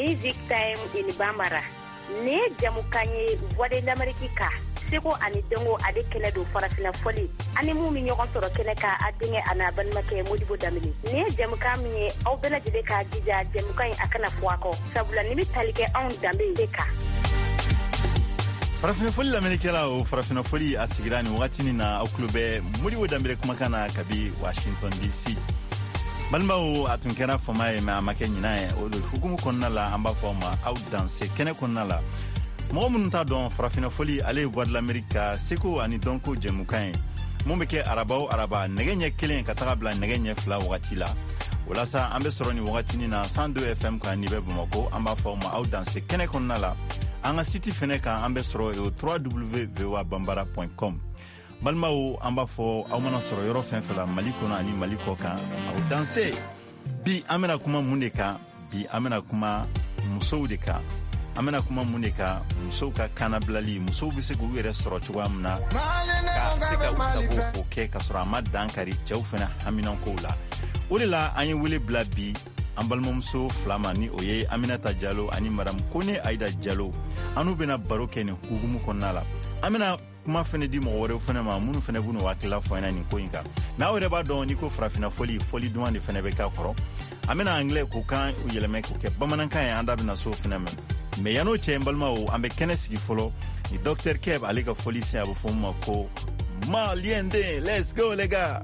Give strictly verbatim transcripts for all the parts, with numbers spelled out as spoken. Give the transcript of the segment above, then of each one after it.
Music Time in Bambara. Ne jamukanye voix de l'Amérique ka. Seko ani dongo ade kene do farafina foli. Ani mu mi ñogon soro kene ka adinge ana ban make Modibo Damini. Ne jamuka mi aw bela jide ka jija jamuka akana fuako. Sabula ni mi talike on dambe deka. Farafina foli l'Amérique la o farafina foli asigirani wakati na aklube Modibo Dambe kuma kana kabi Washington D C. Balmao atunkera fama e ma makenyi na e o hukumu konna la amba fama out danse kene konna la mo mun ta don farafina foli aller voir de l'Amérique seko ani donko jemukan mo meke arabao araba negenye kelen katabla negenye fla wakati la wala sa ambe soroni wakati ni na cent deux F M ka ni be Bamako amba fama out danse kene konna la anga city feneka ambe soro e w w w point v o a bambara point com balmao amba fo awmana soro yoro fen fela maliko na ani maliko kan au danser bi amena kuma muneka bi amena kuma muso de ka amena kuma muneka muso ka kanablali muso bi se go yere soro chwa amna ka se ka usabo ko ke ka soro amad dankari jawfena aminan ko la ulila anyi wule blabi ambalmo muso flamani oye Aminata Diallo ani madam Kone Aida Diallo anu bena baroke ne hugumu konala amena kuma fene di mo wore fene ma munu fene bunu wakila fo ina ni ko inka na wore ba don ni ko frafina foli foli duwan de fene be ka koro amena anglais ko kan yeleme ko ke bamanan kan anda bina so fene men me yano che mbalma o ambe kenesi folo ni docteur Keb alika foli se abu fo ma ko ma liende let's go les gars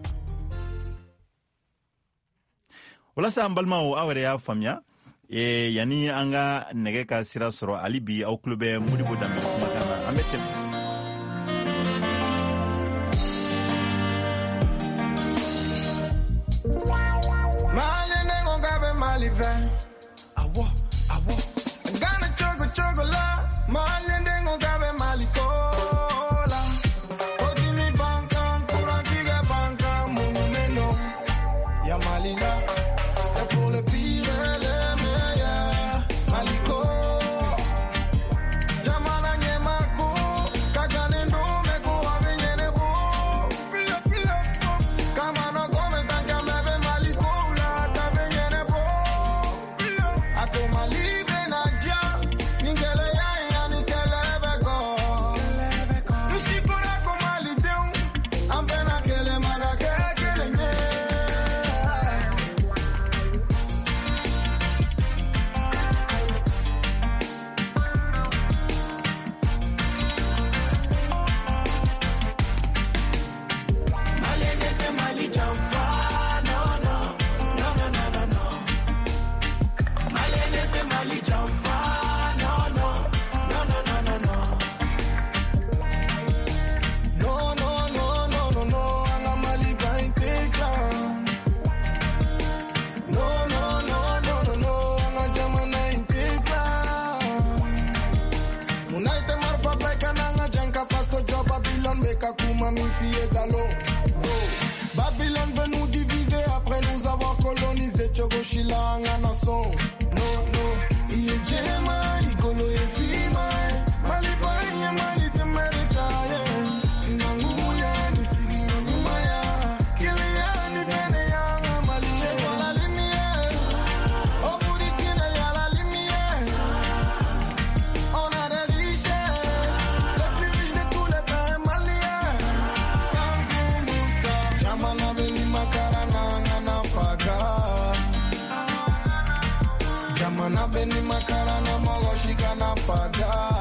wala sa mbalma o awre ya famia e yani anga nege ka sira soro alibi au klube Modibo Dambe kuma kana amete Malivan, awo, awo. Gana chogo chogo la, malende ngo gabe malikola. Odini banka, kurantiga banka, munumeno. Ya malila, c'est pour le pire et le meilleur. Maliko, jamana nyemako, kagane no meko abenyene bo. Pila pila, kamano gome tanka mebe malikola, kabenyene bo. Kuma mi fie dalo. Babylone veut nous diviser après nous avoir colonisé. Chogo shilanga nason. No no. Iye jema igolo e fima. Maliba enye mali te merita ye. Sinanguya ni siginyo numaya. Kile ya ni bene ya mali. Cheto la lumière. Au bout du tunnel y a la lumière. On a des richesses. Les plus riches de tous les temps. Jamana beni makarana magoshika na paga.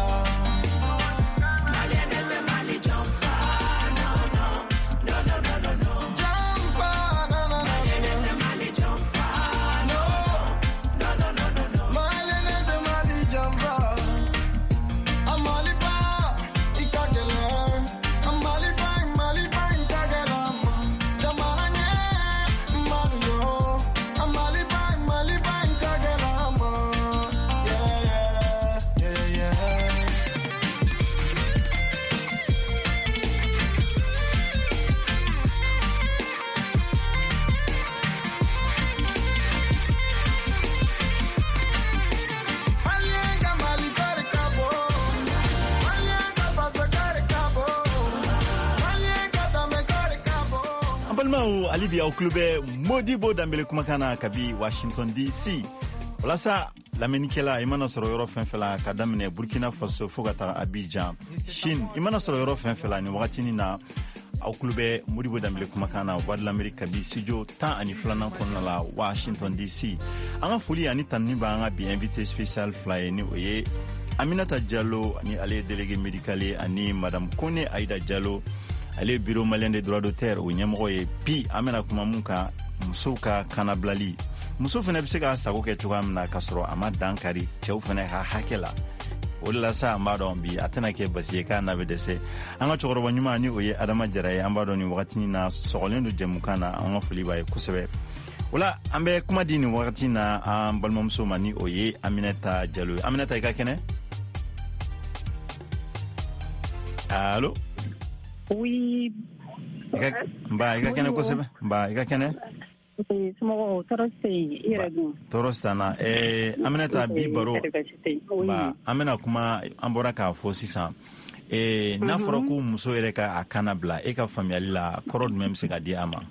Balmao alibi au klube Modibo Dambe kuma kana kabi Washington D C walasa lamenikela i mana sɔrɔ yɔrɔ fɛn fɛn la ka daminɛ Burkina Faso fo ka taga Abidjan Chine i mana sɔrɔ yɔrɔ fɛn fɛn la ni wagatini na aw kulo bɛ Modibo Dambele kumakan na Voix de l'Amérique kabi studio tan ani filanan kɔnɔna la Washington D C. An ka foli ani tanni b'an ka bi invité spécial fila ye ni o ye Aminata Diallo ni ale délégué médical ani Madame Kone Aïda Diallo ale bureau malien des droits d'auteur o ɲɛmɔgɔ ye. Bi an bɛna kuma mun kan musow ka kanabilali. Muso fana bɛ se ka sago kɛ cogoya min na ka sɔrɔ a ma dankari cɛw fana ka hakɛ la. O de la sa an b'a dɔn bi a tɛna kɛ basi ye k'a na bɛ dɛsɛ. An ka cɛkɔrɔba ɲuman ni o ye Adama Jara ye. An b'a dɔn nin wagati na sɔgɔlen don jɛmukan na an ka foli b'a ye kosɛbɛ. O la an bɛ kuma di nin wagati na an balimamuso ma ni o ye Aminata Diallo. Aminata i ka kɛnɛ? Allo? Oui. Nba i ka kɛnɛ kosɛbɛ? Nba i ka kɛnɛ? Somɔgɔw tɔɔrɔ tɛ yen i yɛrɛ dun? Tɔɔrɔ si t'an na. Ɛɛ Aminata bi baro ba an bɛna kuma an bɔra k'a fɔ sisan. Ee n'a fɔra ko muso yɛrɛ ka a kana bila e ka faamuyali la kɔrɔ jumɛn bɛ se ka di a ma?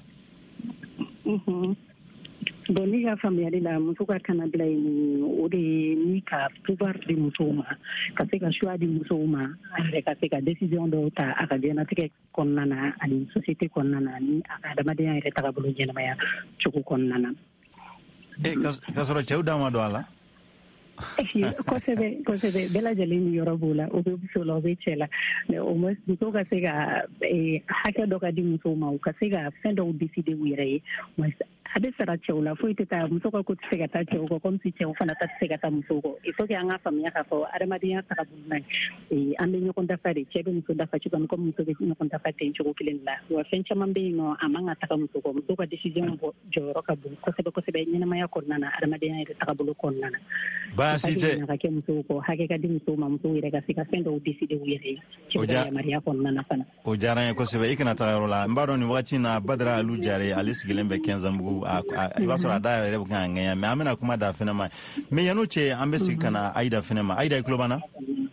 Bon ne ka faamuyali la muso ka kana bila ye o de ye ni ka pouvoir di musow ma ka se ka choix di musow ma a yɛrɛ ka se ka décision dɔw ta a ka diɲɛlatigɛ kɔnɔna na ani société kɔnɔna na ni a ka adamadenya yɛrɛ tagabolo ɲɛnamaya cogo kɔnɔna na. Eh ka sɔrɔ cɛw da ma don a la? kosɛbɛ kosɛbɛ bɛɛ lajɛlen ni yɔrɔ b'o la o bɛ muso la o bɛ cɛ la mais au moins musow ka se ka hakɛ dɔ ka di musow ma u ka se ka fɛn dɔw décider u yɛrɛ ye a bɛ sara cɛw la foyi tɛ taa muso ka ko tɛ se ka taa cɛw kɔ comme si cɛw fana ta tɛ se ka taa musow kɔ il faut que an ka faamuya k'a fɔ adamadenya tagabolo la an bɛ ɲɔgɔn dafa de cɛ bɛ muso dafa cogo min comme muso bɛ ɲɔgɔn dafa ten cogo kelen de la wa fɛn caman bɛ yen nɔ a man ka taga muso kɔ muso ka décision bɔ jɔyɔrɔ ka bon kosɛbɛ kosɛbɛ ɲɛnamaya kɔnɔna na adamadenya yɛrɛ tagabolo kɔnɔna na. Baasi tɛ. Ka kɛ musow kɔ hakɛ ka di musow ma musow yɛrɛ ka se ka fɛn dɔw décider u yɛrɛ ye cɛ ka yamaruya kɔnɔna na fana. O diyara n ye kosɛbɛ i kana taga yɔrɔ la n b'a dɔn nin wagati na Badara Alu Jare ale sigilen bɛ Kɛnzanbugu i b'a sɔrɔ a da yɛrɛ bɛ kan ka ŋɛɲɛ mais an bɛna kuma da fɛnɛ ma mais yan'o cɛ an bɛ sigi ka na Aïda fɛnɛ ma Aïda i tulo b'an na?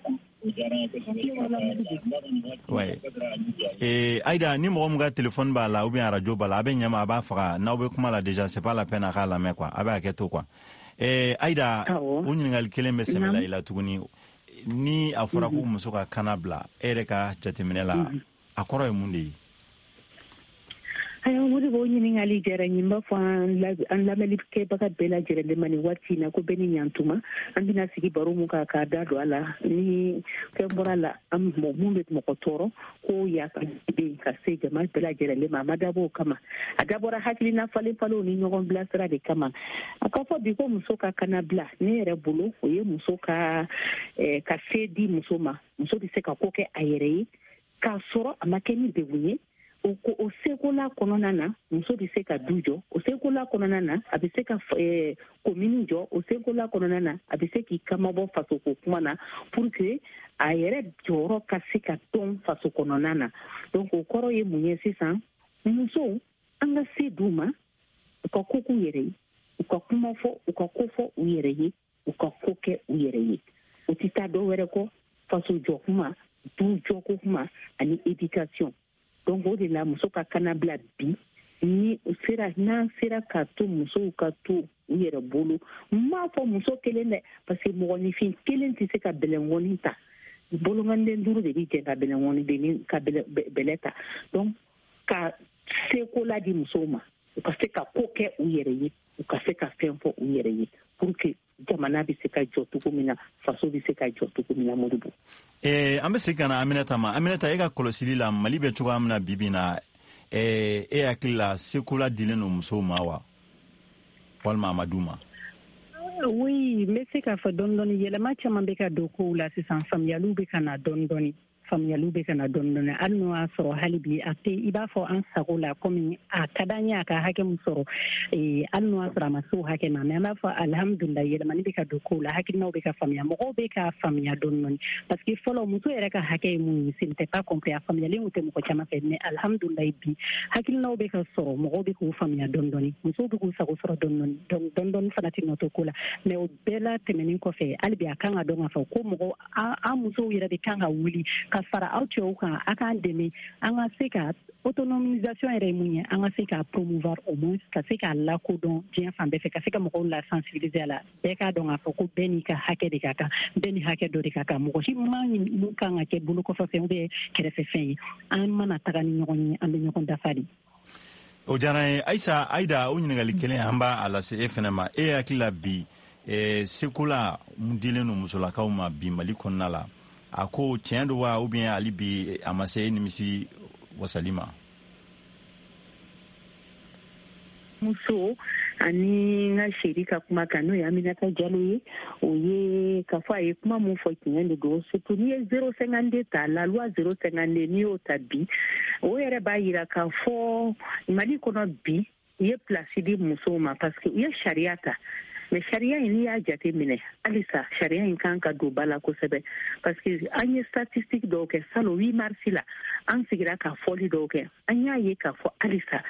Ouais. Et Aïda ni mɔgɔ min ka téléphone b'a la ou bien radio b'a la a bɛ ɲɛma a b'a faga n'aw bɛ kuma la déjà c'est pas la peine a k'a lamɛn quoi a bɛ hakɛ to quoi. Eh, Aïda o ɲininkali kelen bɛ sɛbɛn la i la tuguni ni a fɔra ko muso ka kana bila e yɛrɛ ka jateminɛ la a kɔrɔ ye mun de ye? Ayiwa o de b'o ɲininkali diyara n ye n b'a fɔ an lamɛnnikɛbaga bɛɛ lajɛlen ma nin waati in na ko bɛɛ ni ɲantuma an bɛna sigi baro mun kan k'a da don a la ni fɛn bɔra la an mun bɛ mɔgɔ tɔɔrɔ ko yafa bɛ yen ka se jama bɛɛ lajɛlen ma a ma dabɔ o kama a dabɔra hakilina falen falenw ni ɲɔgɔn bilasira de kama a ka fɔ bi ko muso ka kana bila ne yɛrɛ bolo o ye muso ka ka se di muso ma muso bɛ se ka ko kɛ a yɛrɛ ye k'a sɔrɔ a ma kɛ ni degun ye o o sekola kɔnɔna na muso bɛ se ka du jɔ o sekola kɔnɔna na a bɛ se ka komini jɔ o sekola kɔnɔna na a bɛ se k'i kamabɔ fasoko kuma na pour que a yɛrɛ jɔyɔrɔ ka se ka dɔn faso kɔnɔna na donc o kɔrɔ ye mun ye sisan musow an ka se d'u ma u ka ko k'u yɛrɛ ye u ka kuma fɔ u ka ko fɔ u yɛrɛ ye u ka ko kɛ u yɛrɛ ye u tɛ taa dɔ wɛrɛ kɔ faso jɔ kuma du jɔko kuma ani éducation. Donc o de la muso ka kana bila bi ni sera n'an sera ka to musow ka to u yɛrɛ bolo n m'a fɔ muso kelen dɛ parce que mɔgɔninfin kelen tɛ se ka bɛlɛnkɔni ta bolomanden duuru de bɛ jɛ ka bɛlɛnkɔni ka bɛlɛ ta donc ka seko la di musow ma u ka se ka ko kɛ u yɛrɛ ye u ka se ka fɛn fɔ u yɛrɛ ye pour que jamana bɛ se ka jɔ cogo min na faso bɛ se ka jɔ cogo min na Modibo. Eh, an bɛ segin ka na Aminata ma Aminata e ka kɔlɔsili la Mali bɛ cogoya min na bi bi in na eh, e hakili la seko la dilen don musow ma wa walima a ma d'u ma? Oui n bɛ se k'a fɔ dɔɔni dɔɔni yɛlɛma caman bɛ ka don kow la sisan faamuyaliw bɛ ka na dɔɔni dɔɔni faamuyaliw bɛ ka na dɔɔni dɔɔni hali n'o y'a sɔrɔ hali bi a tɛ i b'a fɔ an sago la komi a ka d'an ye a ka hakɛ min sɔrɔ hali n'o y'a sɔrɔ a ma se o hakɛ ma mais an b'a fɔ alihamudulilayi yɛlɛmani bɛ ka don kow la hakilinaw bɛ ka faamuya mɔgɔw bɛ ka faamuya dɔɔni dɔɔni parce que fɔlɔ muso yɛrɛ ka hakɛ ye mun ye ce n'était pas compris a faamuyalen tɛ mɔgɔ caman fɛ mais alihamudulilayi bi hakilinaw bɛ ka sɔrɔ mɔgɔw bɛ k'u faamuya dɔɔni dɔɔni musow bɛ k'u sago sɔrɔ dɔɔni dɔɔni donc dɔɔni dɔɔni fana tɛ nɔ to ko la mais o bɛɛ la tɛmɛnen kɔfɛ hali bi a kan ka dɔn k'a fɔ ko mɔgɔ an musow yɛrɛ de kan ka wuli ka ka fara aw cɛw kan a k'an dɛmɛ an ka se ka autonomisation yɛrɛ ye mun ye an ka se ka promouvoir au moins ka se k'a lakodɔn diɲɛ fan bɛɛ fɛ ka se ka mɔgɔw la sensibiliser a la bɛɛ k'a dɔn k'a fɔ ko bɛɛ n'i ka hakɛ de ka kan bɛɛ ni hakɛ dɔ de ka kan mɔgɔ si ma mun kan ka kɛ bolo kɔfɛfɛn bɛ kɛrɛfɛfɛn ye an mana taga ni ɲɔgɔn ye an bɛ ɲɔgɔn dafa de. O diyara n ye Ayisa Ayida o ɲininkali kelen an b'a lase e fana ma e hakili la bi eh, seko la mun dilen no musolakaw ma bi Mali kɔnɔna la a ko tiɲɛ don wa ou bien hali bi a ma se e nimisi wasali ma. Muso ani n ka seri ka kuma kan n'o ye Aminata Jalo ye o ye ka fɔ a ye kuma mun fɔ tiɲɛ de don surtout n'i ye zéro cinquante-deux ta la loi zéro cinquante-deux n'i y'o ta bi o yɛrɛ b'a yira k'a fɔ Mali kɔnɔ bi i ye place di musow ma parce que u ye sariya ta mais sariya in n'i y'a jate minɛ halisa sariya in kan ka don ba la kosɛbɛ parce que an ye statistique dɔw kɛ salon huit mars la an sigira ka fɔli dɔw kɛ an y'a ye k'a fɔ halisa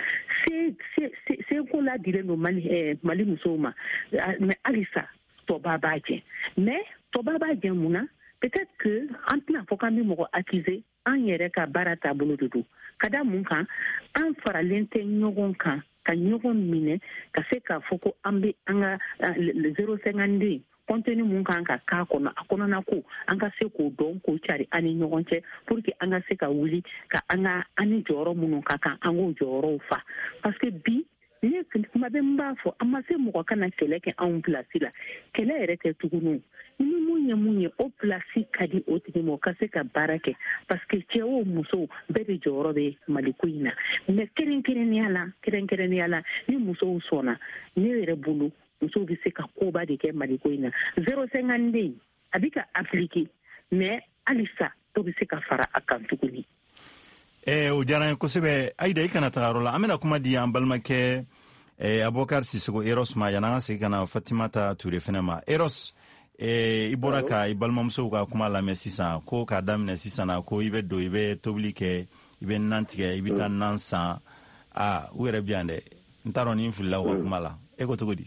seko ladilen don Mali eh, Mali musow ma mais halisa tɔba b'a jɛ mais tɔba b'a jɛ mun na peut-être que an tɛna fɔ k'an bɛ mɔgɔ accuser an yɛrɛ ka baara taabolo de don ka da mun kan an faralen tɛ ɲɔgɔn kan ka ɲɔgɔn minɛ ka se k'a fɔ ko an bɛ an ka zéro cinquante-deux contenu mun kan ka k'a kɔnɔ a kɔnɔna ko an ka se k'o dɔn k'o cari an ni ɲɔgɔn cɛ pour que an ka se ka wuli ka an ka an ni jɔyɔrɔ minnu ka kan an k'o jɔyɔrɔw fa parce que bi ne kuma bɛ n b'a fɔ an ma se mɔgɔ kana kɛlɛ kɛ anw pilasi la kɛlɛ yɛrɛ tɛ tugunu ni mun ye mun ye o pilasi ka di o tigi ma o ka se ka baara kɛ parce que cɛ o muso bɛɛ de jɔyɔrɔ bɛ Mali ko in na mais kɛrɛnkɛrɛnnenya la kɛrɛnkɛrɛnnenya la ni musow sɔnna ne yɛrɛ bolo musow bɛ se ka koba de kɛ Mali ko in na zéro cinquante-deux a bɛ ka appliquer mais halisa dɔ bɛ se ka fara a kan tuguni. Eh, o diyara n ye kosɛbɛ Ayida i kana taga yɔrɔ la an bɛna kuma di an balimakɛ eh, Abubakar Sisoko Eros ma yan'an ka segin ka na Fatimata Ture fana ma Eros eh, i bɔra ka i balimamusow ka kuma lamɛn sisan ko k'a daminɛ sisan na ko i bɛ don i bɛ tobili kɛ i bɛ nan tigɛ i bɛ taa nan san ah u yɛrɛ bi yan dɛ n t'a dɔn ni n filila u ka kuma la e ko cogo di.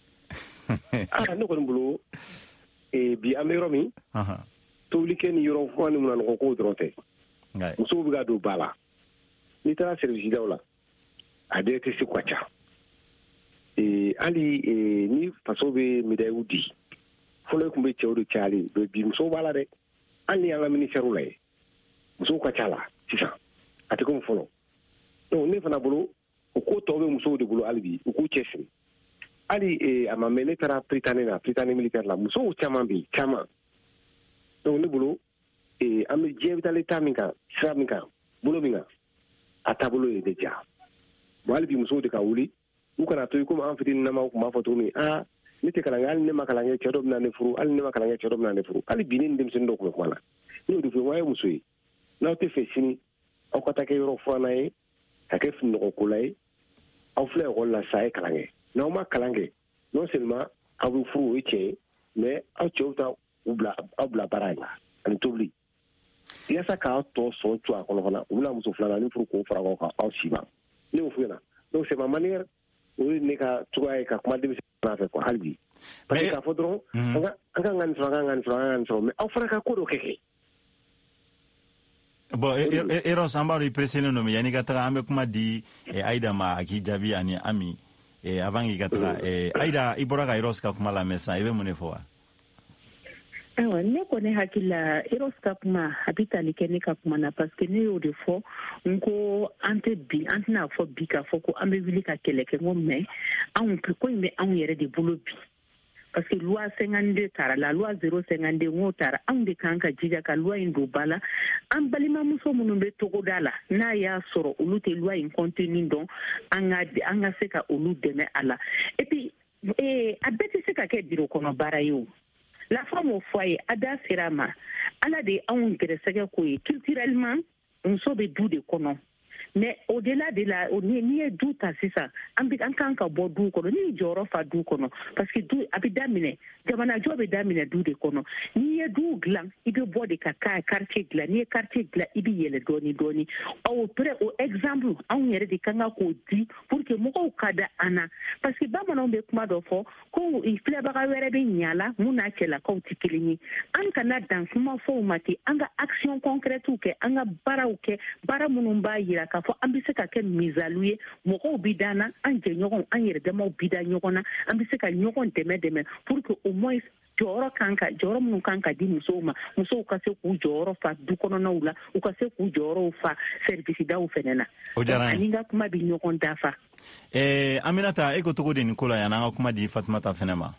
ah ne kɔni bolo eh, bi an bɛ yɔrɔ min tobili kɛ ni yɔrɔ kuma ni mun na nɔgɔ ko dɔrɔn tɛ musow bɛ ka don ba la n'i taara service daw la a bɛɛ tɛ se ka ca hali ni faso bɛ médaille di fɔlɔ tun bɛ cɛw de cayali bi musow b'a la dɛ hali ni an ka ministère la ye musow ka ca la sisan a tɛ komi fɔlɔ donc ne fana bolo o ko tɔw bɛ musow de bolo hali bi u k'u cɛsiri hali a ma mɛn ne taara Prytanée la Prytanée militaire la musow caman bɛ yen caman donc ne bolo an bɛ diɲɛ bɛ taa taa min kan sira min kan bolo min kan a taabolo ye de ja bon hali bi musow de ka wuli u kana to komi an fitininama tun b'a fɔ cogo min aa ne tɛ kalan kɛ hali ne ma kalan kɛ cɛ dɔ bɛna ne furu hali ne ma kalan kɛ cɛ dɔ bɛna ne furu hali bi ne ni denmisɛnnin dɔ tun bɛ kuma la ne y'o de fɔ n ko a ye muso ye n'aw tɛ fɛ sini aw ka taa kɛ yɔrɔ furanna ye ka kɛ finɔgɔkola ye aw filɛ ekɔli la sa a ye kalan kɛ n'aw ma kalan kɛ non seulement aw bɛ furu o ye tiɲɛ ye mais aw cɛw ta u bila aw bila baara la ani tobili yasa k'aw tɔ sɔn co a kɔnɔ fana u bɛna muso filanan ni furu k'o fara ɲɔgɔn kan aw si ma ne y'o f'u ɲɛna donc c'est ma manière o ye ne ka cogoya ye ka kuma denmisɛnnin fɛ quoi hali bi parce que k'a fɔ dɔrɔn an ka an ka nin sɔrɔ an ka nin sɔrɔ an ka nin sɔrɔ mais aw fana ka ko dɔ kɛ kɛ. Bon Eros an b'a dɔn i preselen don yanni ka taga an bɛ kuma di Ayida ma a k'i jaabi ani Ami avant k'i ka taga Ayida i bɔra ka Eros ka kuma lamɛn sisan i bɛ mun de fɔ wa. Ayiwa ne kɔni hakili la Eros ka kuma a bɛ tali kɛ ne ka kuma na parce que ne y'o de fɔ n ko an tɛ bi an tɛna fɔ bi k'a fɔ ko an bɛ wuli ka kɛlɛ kɛ n ko mais anw ko in bɛ anw yɛrɛ de bolo bi parce que loi cinquante-deux taara la loi zéro cinquante-deux n k'o taara anw de kan ka jija ka loi in don ba la an balimamuso minnu bɛ togoda la n'a y'a sɔrɔ olu tɛ loi in contenu dɔn an ka an ka se ka olu dɛmɛ a la et puis a bɛɛ tɛ se ka kɛ bureau kɔnɔ baara ye o. La femme au foyer, a da sera ma. Ala de anw gɛrɛsɛgɛ ko ye culturellement muso bɛ du de kɔnɔ mais au delà de la ni ni ye du ta sisan an bi an kan ka bɔ du kɔnɔ ni jɔyɔrɔ fa du kɔnɔ parce que du a bɛ daminɛ jamana jɔ bɛ daminɛ du de kɔnɔ ni ye du dilan i bɛ bɔ de ka ka quartier dilan ni ye quartier dilan i bɛ yɛlɛ dɔɔni dɔɔni au près au exemple anw yɛrɛ de kan ka k'o di pour que mɔgɔw ka da an na parce que bamananw bɛ kuma dɔ fɔ ko filɛbaga wɛrɛ bɛ ɲa la mun n'a cɛlakaw tɛ kelen ye an kana dan kuma fɔw ma ten an ka action concrète kɛ an ka baaraw kɛ baara minnu b'a yira k'a fɔ an bɛ se ka kɛ misalu ye mɔgɔw bi da na an jɛɲɔgɔnw an yɛrɛ damaw bi da ɲɔgɔn na an bɛ se ka ɲɔgɔn dɛmɛ dɛmɛ pour que au moins jɔyɔrɔ kan ka jɔyɔrɔ minnu kan ka di musow ma musow ka se k'u jɔyɔrɔ fa du kɔnɔnaw la u ka se k'u jɔyɔrɔw fa service daw fɛnɛ na ani ka kuma bi ɲɔgɔn dafa. Eh, Aminata, e ko togo de ni ko la yan an ka kuma di Fatumata fɛnɛ ma.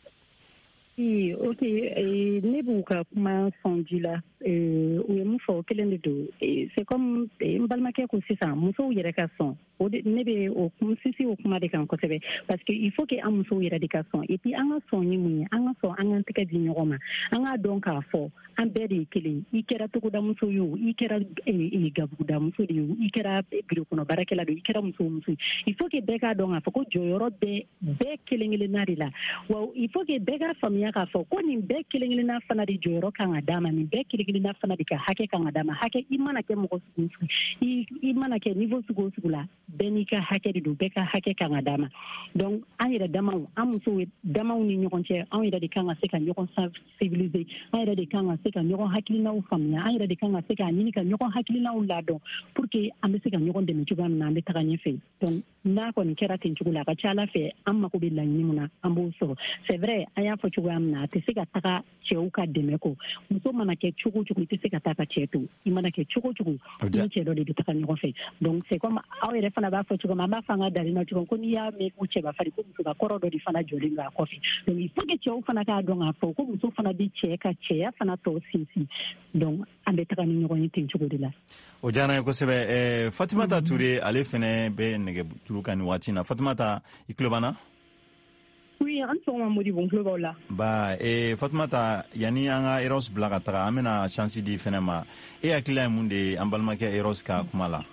Oui, ok. Et ne b'u ka kuma sɔn ji la u ye mun fɔ kelen de don c'est comme n balimakɛ ko sisan musow yɛrɛ ka sɔn o de ne bɛ o sinsin o kuma de kan kosɛbɛ parce que il faut que an musow yɛrɛ de ka sɔn et puis an ka sɔn ni mun ye an ka sɔn an k'an tɛgɛ di ɲɔgɔn ma an k'a dɔn k'a fɔ an bɛɛ de ye kelen i kɛra togodamuso ye o i kɛra gabugudamuso de ye o i kɛra biro kɔnɔ baarakɛla don i kɛra muso muso ye il faut que bɛɛ k'a dɔn k'a fɔ ko jɔyɔrɔ bɛɛ bɛɛ kelen kelenna de la wa il faut que bɛɛ k'a faamuya k'a fɔ ko nin bɛɛ kelen kelenna fana de jɔyɔrɔ kan ka d'a ma nin bɛɛ kelen kelenna fana de ka hakɛ kan ka d'a ma hakɛ i mana kɛ mɔgɔ sugu sugu i i mana kɛ niveau sugu o sugu la bɛɛ n'i ka hakɛ de don bɛɛ ka hakɛ kan ka d'a ma donc an yɛrɛ damaw an musow damaw ni ɲɔgɔn cɛ an yɛrɛ de kan ka se ka ɲɔgɔn civiliser an yɛrɛ de kan ka se ka ɲɔgɔn hakilinaw faamuya an yɛrɛ de kan ka se ka ɲini ka ɲɔgɔn hakilinaw ladɔn pour que an bɛ se ka ɲɔgɔn dɛmɛ cogoya min na an bɛ taga ɲɛfɛ donc n'a kɔni kɛra ten cogo la a ka ca ala fɛ an mako bɛ laɲini min na an b'o sɔrɔ c'est vrai an y'a fɔ cogoya min na a tɛ se ka taga cɛw ka dɛmɛ kɔ muso mana kɛ cogo cogo i tɛ se ka taa ka cɛ to i mana kɛ cogo cogo i ni cɛ dɔ de bɛ taga ɲɔgɔn fɛ donc c'est comme aw yɛrɛ fana b'a fɔ cogo min an b'a fɔ an ka dalina cogo ko n'i y'a mɛn ko cɛba fari ko muso ka kɔrɔ dɔ de fana jɔlen don a kɔfɛ donc il faut que cɛw fana k'a dɔn k'a fɔ ko muso fana bɛ cɛ ka cɛya fana tɔ sinsin donc an bɛ taga ni ɲɔgɔn ye ten cogo de la. O diyara n ye kosɛbɛ. eh, Fatumata Ture ale fɛnɛ bɛ nɛgɛjuru kan nin waati na. Fatumata i tulo b'an na? Oui, an sɔgɔma Modibo n tulo b'aw la. Ba eh, Fatumata yani an ka Eros bila ka taga an bɛna chance di fɛnɛ ma e hakilila ye mun de ye an balimakɛ Eros ka kuma la?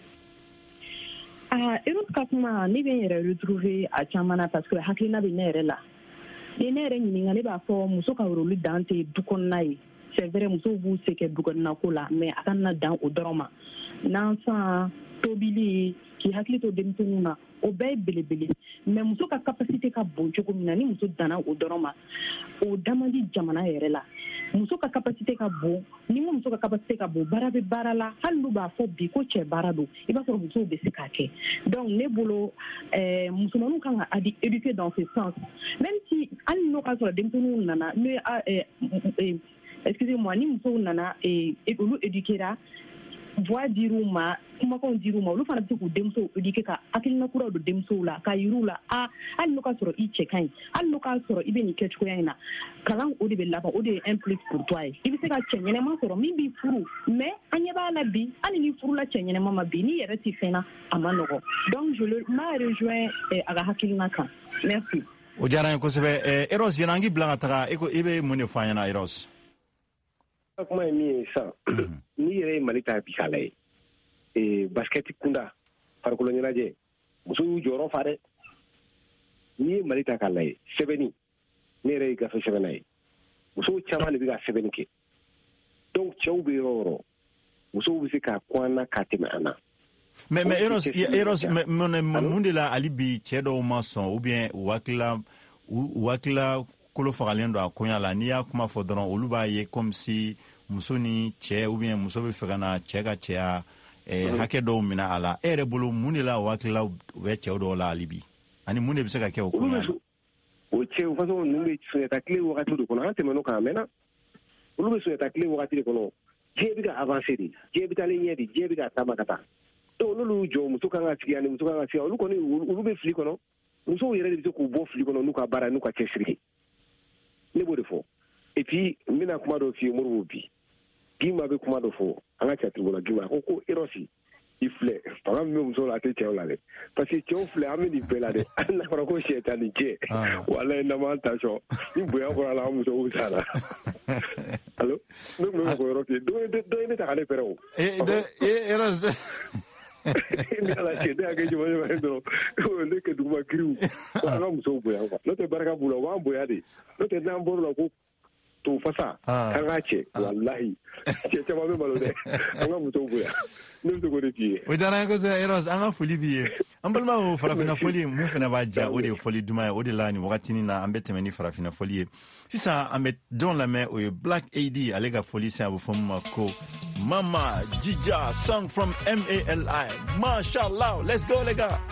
Ah, Eros ka kuma ne bɛ n yɛrɛ retrouver a caman na parce que hakilina bɛ ne yɛrɛ la ni ne yɛrɛ ɲininka ne b'a fɔ muso ka rôle dan tɛ du kɔnɔna ye c'est vrai musow b'u se kɛ du kɔnɔna ko la mais a kana dan o dɔrɔn ma nansan tobili k'i hakili to denmisɛnninw na o bɛɛ ye belebele mais muso ka capacité ka bon cogo min na ni muso danna o dɔrɔn ma o da man di jamana yɛrɛ la muso ka capacité ka bon ni ko muso ka capacité ka bon baara bɛ baara la hali n'u b'a fɔ bi ko cɛ baara don i b'a sɔrɔ musow bɛ se k'a kɛ donc ne bolo eh, musomaninw kan ka éduquer dans ce sens même si hali n'o ka sɔrɔ denmisɛnninw nana n'o ye eh, eh, excusez-moi ni musow nana eh, olu éduquera voix dir'u ma kumakanw dir'u ma olu fana bɛ se k'u denmusow éduquer ka hakilina kuraw don denmusow la ka yir'u la a hali n'o ka sɔrɔ i cɛ ka ɲi hali n'o ka sɔrɔ i bɛ nin kɛ cogoya in na kalan o de bɛ laban o de ye un plus pour toi ye i bɛ se ka cɛ ɲɛnɛma sɔrɔ min b'i furu mais an ɲɛ b'a la bi hali ni furula cɛ ɲɛnɛma ma bi n'i yɛrɛ tɛ fɛn na a ma nɔgɔ donc je le m'a rejoint eh, a ka hakilina kan merci. O diyara n ye kosɛbɛ. eh, Eros yana an k'i bila ka taga e ko i bɛ mun de fɔ an ɲɛna Eros? kuma ye min ye sisan n'i yɛrɛ ye mali ta bi k'a lajɛ ee basikɛti kunda farikolo ɲɛnajɛ muso y'u jɔyɔrɔ fa dɛ n'i ye mali ta k'a lajɛ sɛbɛnni ne yɛrɛ ye gafe sɛbɛnna ye musow caman de bɛ ka sɛbɛnni kɛ donc cɛw bɛ yɔrɔ o yɔrɔ musow bɛ se ka kun an na ka tɛmɛ an na. mais mais Eros Eros mun de la hali bi cɛ dɔw ma sɔn ou bien u hakilila u hakilila kolo fagalen don a koɲa la n'i y'a kuma fɔ dɔrɔn olu b'a ye comme si muso ni cɛ ou bien muso bɛ fɛ ka na cɛ ka cɛya eh, hakɛ dɔw minɛ a la e yɛrɛ bolo mun de la o hakilila u bɛ cɛw dɔw la hali bi ani mun de bɛ se ka kɛ o koɲa la? o cɛw façon ninnu bɛ sunjata tile wagati de kɔnɔ an tɛmɛn'o kan a mɛnna olu bɛ sunjata tile wagati de kɔnɔ diɲɛ bɛ ka avancer de diɲɛ bɛ taalen ɲɛ de diɲɛ bɛ ka taama ka taa donc n'olu jɔ muso kan ka sigi ani muso kan ka sigi olu kɔni olu bɛ fili kɔnɔ musow yɛrɛ de bɛ se k'u bɔ fili kɔnɔ n'u ka baara n'u ka cɛsiri ne b'o de fɔ et puis n bɛna kuma dɔ f'i ye Moribo bi Gima bɛ kuma dɔ fɔ an ka cɛtigiw la Gima ko ko Erosi i filɛ fanga min bɛ muso la a tɛ cɛw la dɛ parce que cɛw filɛ an bɛ nin bɛɛ la dɛ hali n'a fɔra ko sɛtan ni cɛ walayi n'an m'an ta sɔn ni bonya bɔra la an musow t'a la allo ne tun bɛ fɔ Erosi dɔ ye ne ta ka ne pɛrɛ o. Erosi ni ala ce da ga ji wani wani do ne ke duma kriu ba ga mu so boya ba no te barka bula wa boya de no te nan boro la ko to fasa kan ga ce wallahi ce ce ba me malo de an ga mu so boya ne to gore ji o dana ko so eros an ga fuli biye an balma o farafina foli mu fena ba ja o de foli duma o de lani wakati ni na ambete meni farafina foli sisa ambet don la main o Black A D alega foli sa bu fam ko Mama Jija song from M A L I. Mashallah, let's go les gars.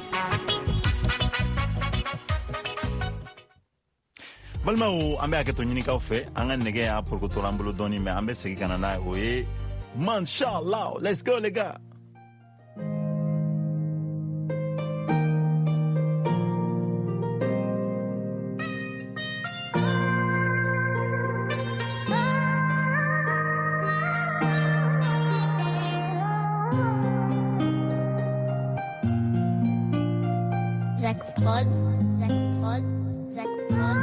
Balma o ambe aketo nyini ka fe anga nege ya pour ko torambulo doni me ambe segi kanana o e Mashallah, let's go les gars. Zach Prod, Zach Prod, Zach Prod.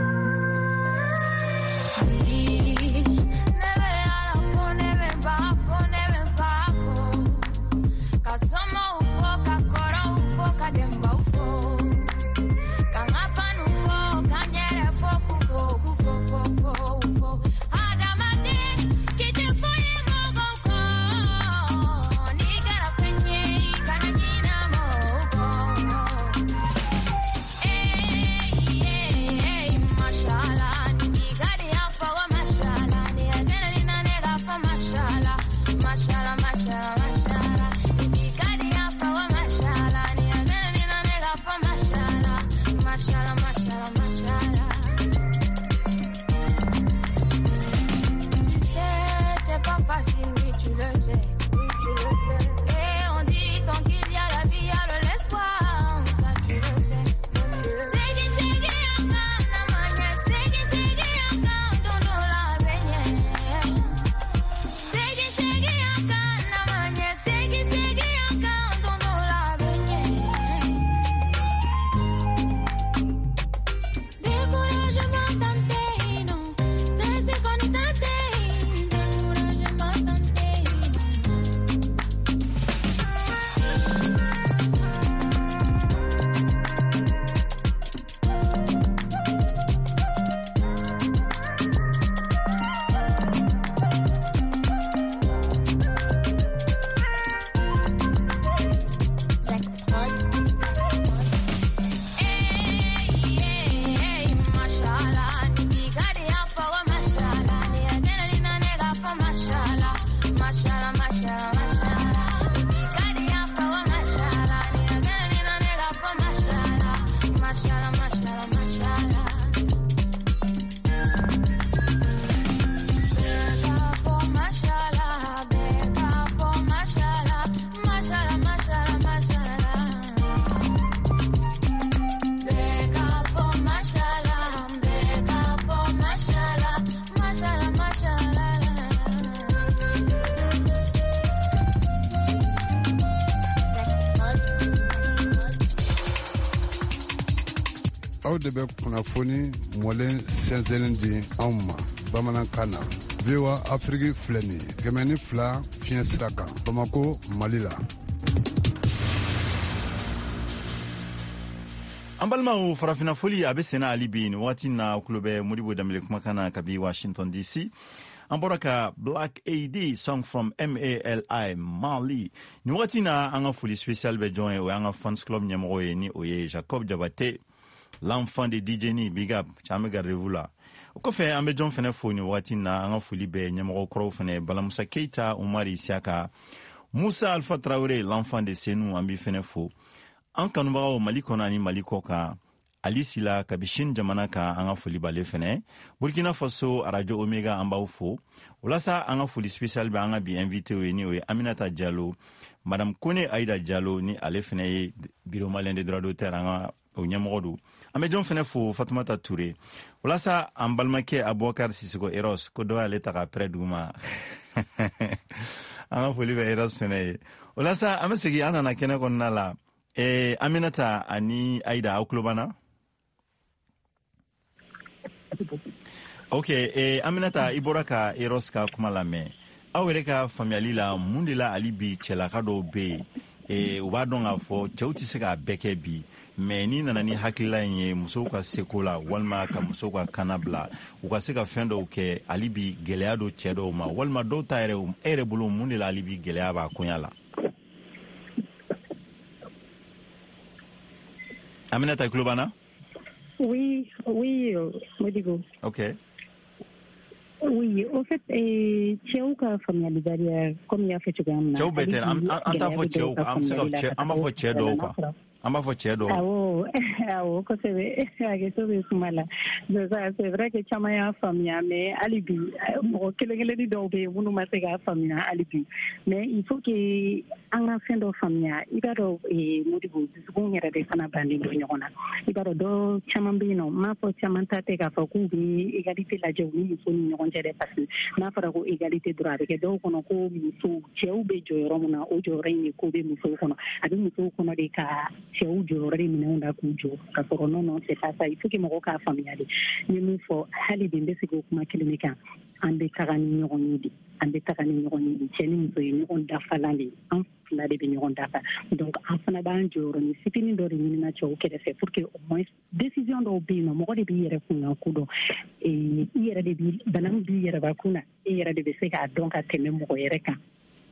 aw de bɛ kunnafoni mɔlen sɛnsɛnnin di anw ma bamanankan na V O A Afrique filɛ nin ye kɛmɛ ni fila fiɲɛ sira kan Bamako Mali la. An balimaw farafina foli a bɛ sɛnɛ hali bi nin wagati na aw tulo bɛ Modibo Dembele kumakan na kabi Washington D C. An bɔra ka Black A D song from M A L I Mali. Ni wagati na an ka foli spécial bɛ jɔn ye o y'an ka fans club ɲɛmɔgɔ ye ni o ye Jacob Jabate, l'enfant de D J Ni, big up, caman bɛ gardez-vous la. O kɔfɛ an bɛ jɔn fɛnɛ fo ni wagati na an ka foli bɛ ɲɛmɔgɔ kɔrɔw fɛnɛ Balamusa Keita, Umari Isiaka, Musa Alpha Traoré, l'enfant de Senu, an b'i fɛnɛ fo. An kanubagaw Mali kɔnɔ ani Mali kɔ kan Ali Sila kabishin jamana kan an ka foli bale fɛnɛ Burkina Faso Radio Omega an b'aw fo walasa an ka foli spécial bɛ an ka bi invité ye ni o ye Aminata Diallo Madame Kone Aïda Diallo ni ale fɛnɛ ye bureau malien de droits d'auteur an ka o ɲɛmɔgɔ do an bɛ jɔn fɛnɛ fo Fatumata Touré walasa an balimakɛ Abubakar Sisoko Eros ko dɔ y'ale ta ka près duguma an ka foli bɛ Eros fɛnɛ ye walasa an bɛ segin an nana kɛnɛ kɔnɔna la Eh, Aminata ani Aïda aw tulo b'an na? Ok, eh, Aminata i bɔra ka Eros ka kuma lamɛn aw yɛrɛ ka faamuyali la mun de la hali bi cɛlaka dɔw bɛ yen e u b'a dɔn k'a fɔ cɛw tɛ se k'a bɛɛ kɛ bi mais ni nana ni hakilila in ye musow ka seko la walima ka musow ka kana bila u ka se ka fɛn dɔw kɛ hali bi gɛlɛya dɔ cɛ dɔw ma walima dɔw ta yɛrɛ e yɛrɛ bolo mun de la hali bi gɛlɛya b'a koɲa la. Aminata tulo b'an na? Oui, oui, Modibo. Ok. Oui, au fait, cɛw ka faamuyalibaliya comme i y'a fɔ cogoya min na. Cɛw bɛɛ tɛ an t'a fɔ cɛw an bɛ se ka cɛ an b'a fɔ cɛ dɔw quoi. An b'a fɔ cɛ dɔw. Awɔ, awɔ, kosɛbɛ. Hakɛto bɛ kuma la. Donc c'est vrai que caman y'a faamuya mais hali bi mɔgɔ kelen kelenni dɔw bɛ yen minnu ma se k'a faamuya hali bi. Mais il faut que an ka fɛn dɔ faamuya. I b'a dɔn Modibo dusukun yɛrɛ de fana bannen don ɲɔgɔn na. I b'a dɔn dɔw caman bɛ yen nɔ, n m'a fɔ caman ta tɛ k'a fɔ k'u bɛ égalité lajɛ u ni muso ni ɲɔgɔn cɛ dɛ parce que n'a fɔra ko égalité dɔrɔn a bɛ kɛ dɔw kɔnɔ ko muso cɛw bɛ jɔ yɔrɔ min na o jɔyɔrɔ in ye ko bɛ musow kɔnɔ. A bɛ musow kɔnɔ de ka cɛw jɔyɔrɔ de minɛnw la k'u jɔ ka sɔrɔ non non c'est pas ça il faut que mɔgɔw k'a faamuya de n ye min fɔ hali bi n bɛ segin o kuma kelen de kan an bɛ taga ni ɲɔgɔn ye de an bɛ taga ni ɲɔgɔn ye de cɛ ni muso ye ɲɔgɔn dafalan de an fila de bɛ ɲɔgɔn dafa donc an fana b'an jɔyɔrɔ ni fitinin dɔ de ɲinina cɛw kɛrɛfɛ pour que au moins décision dɔw bɛ yen nɔ mɔgɔ de b'i yɛrɛ kunkan ko dɔn i yɛrɛ de bi bana min b'i yɛrɛbakun na e yɛrɛ de bɛ se k'a dɔn ka tɛmɛ mɔgɔ yɛrɛ kan.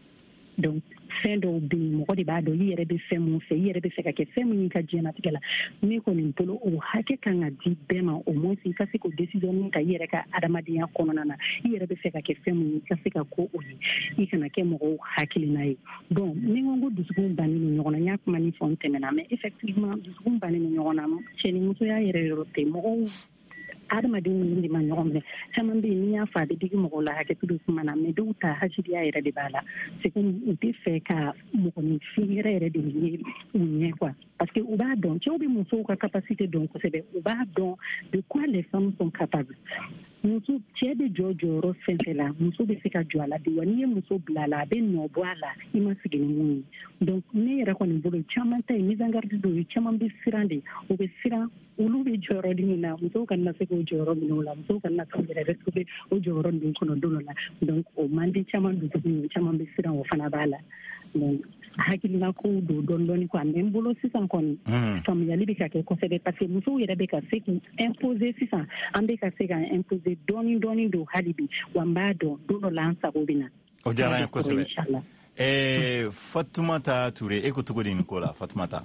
Donc fɛn dɔw bɛ yen mɔgɔ de b'a dɔn i yɛrɛ bɛ fɛn mun fɛ i yɛrɛ bɛ fɛ ka kɛ fɛn min y'i ka diɲɛnatigɛ la ne kɔni bolo o hakɛ kan ka di bɛɛ ma au moins i ka se k'o décision min ta i yɛrɛ ka adamadenya kɔnɔna na i yɛrɛ bɛ fɛ ka kɛ fɛn min ye i ka se ka ko o ye i kana kɛ mɔgɔw hakilina ye. Bon ni n ko dusukun bannen don ɲɔgɔn na n y'a kuma ni fɔ n tɛmɛna mais effectivement dusukun bannen don ɲɔgɔn na cɛ ni musoya yɛrɛ yɔrɔ tɛ mɔgɔw adamadenw ni de ma ɲɔgɔn minɛ caman bɛ yen n'i y'a fɔ a bɛ digi mɔgɔw la hakɛto bɛ kuma na mais dɔw ta hasidiya yɛrɛ de b'a la c'est comme u tɛ fɛ ka mɔgɔninfin yɛrɛ yɛrɛ de ye u ɲɛ quoi parce que u b'a dɔn cɛw bɛ musow ka capacité dɔn kosɛbɛ u b'a dɔn de quoi les femmes sont capables muso cɛ bɛ jɔ jɔyɔrɔ fɛn fɛn la muso bɛ se ka jɔ a la bi wa n'i ye muso bila a la a bɛ nɔ bɔ a la i ma sigi ni mun ye donc ne yɛrɛ kɔni bolo caman ta ye mise en garde dɔw ye caman bɛ siran de u bɛ siran olu bɛ jɔyɔrɔ di min na musow ka na se k'o jɔyɔrɔ minɛ o la musow ka na se k'u yɛrɛ retrouver o jɔyɔrɔ ninnu kɔnɔ don dɔ la donc o man di caman dusukun ye caman bɛ siran o fana b'a la donc hakilina kow don dɔɔni dɔɔni quoi mais n bolo sisan kɔni faamuyali bɛ ka kɛ kosɛbɛ parce que musow yɛrɛ bɛ ka se k'u imposer sisan an bɛ ka se k'an imposer dɔɔni dɔɔni don hali bi wa n b'a dɔn don dɔ la an sago bɛ na. O diyara n ye kosɛbɛ. ɛɛ Fatumata Ture e ko cogo di nin ko la Fatumata?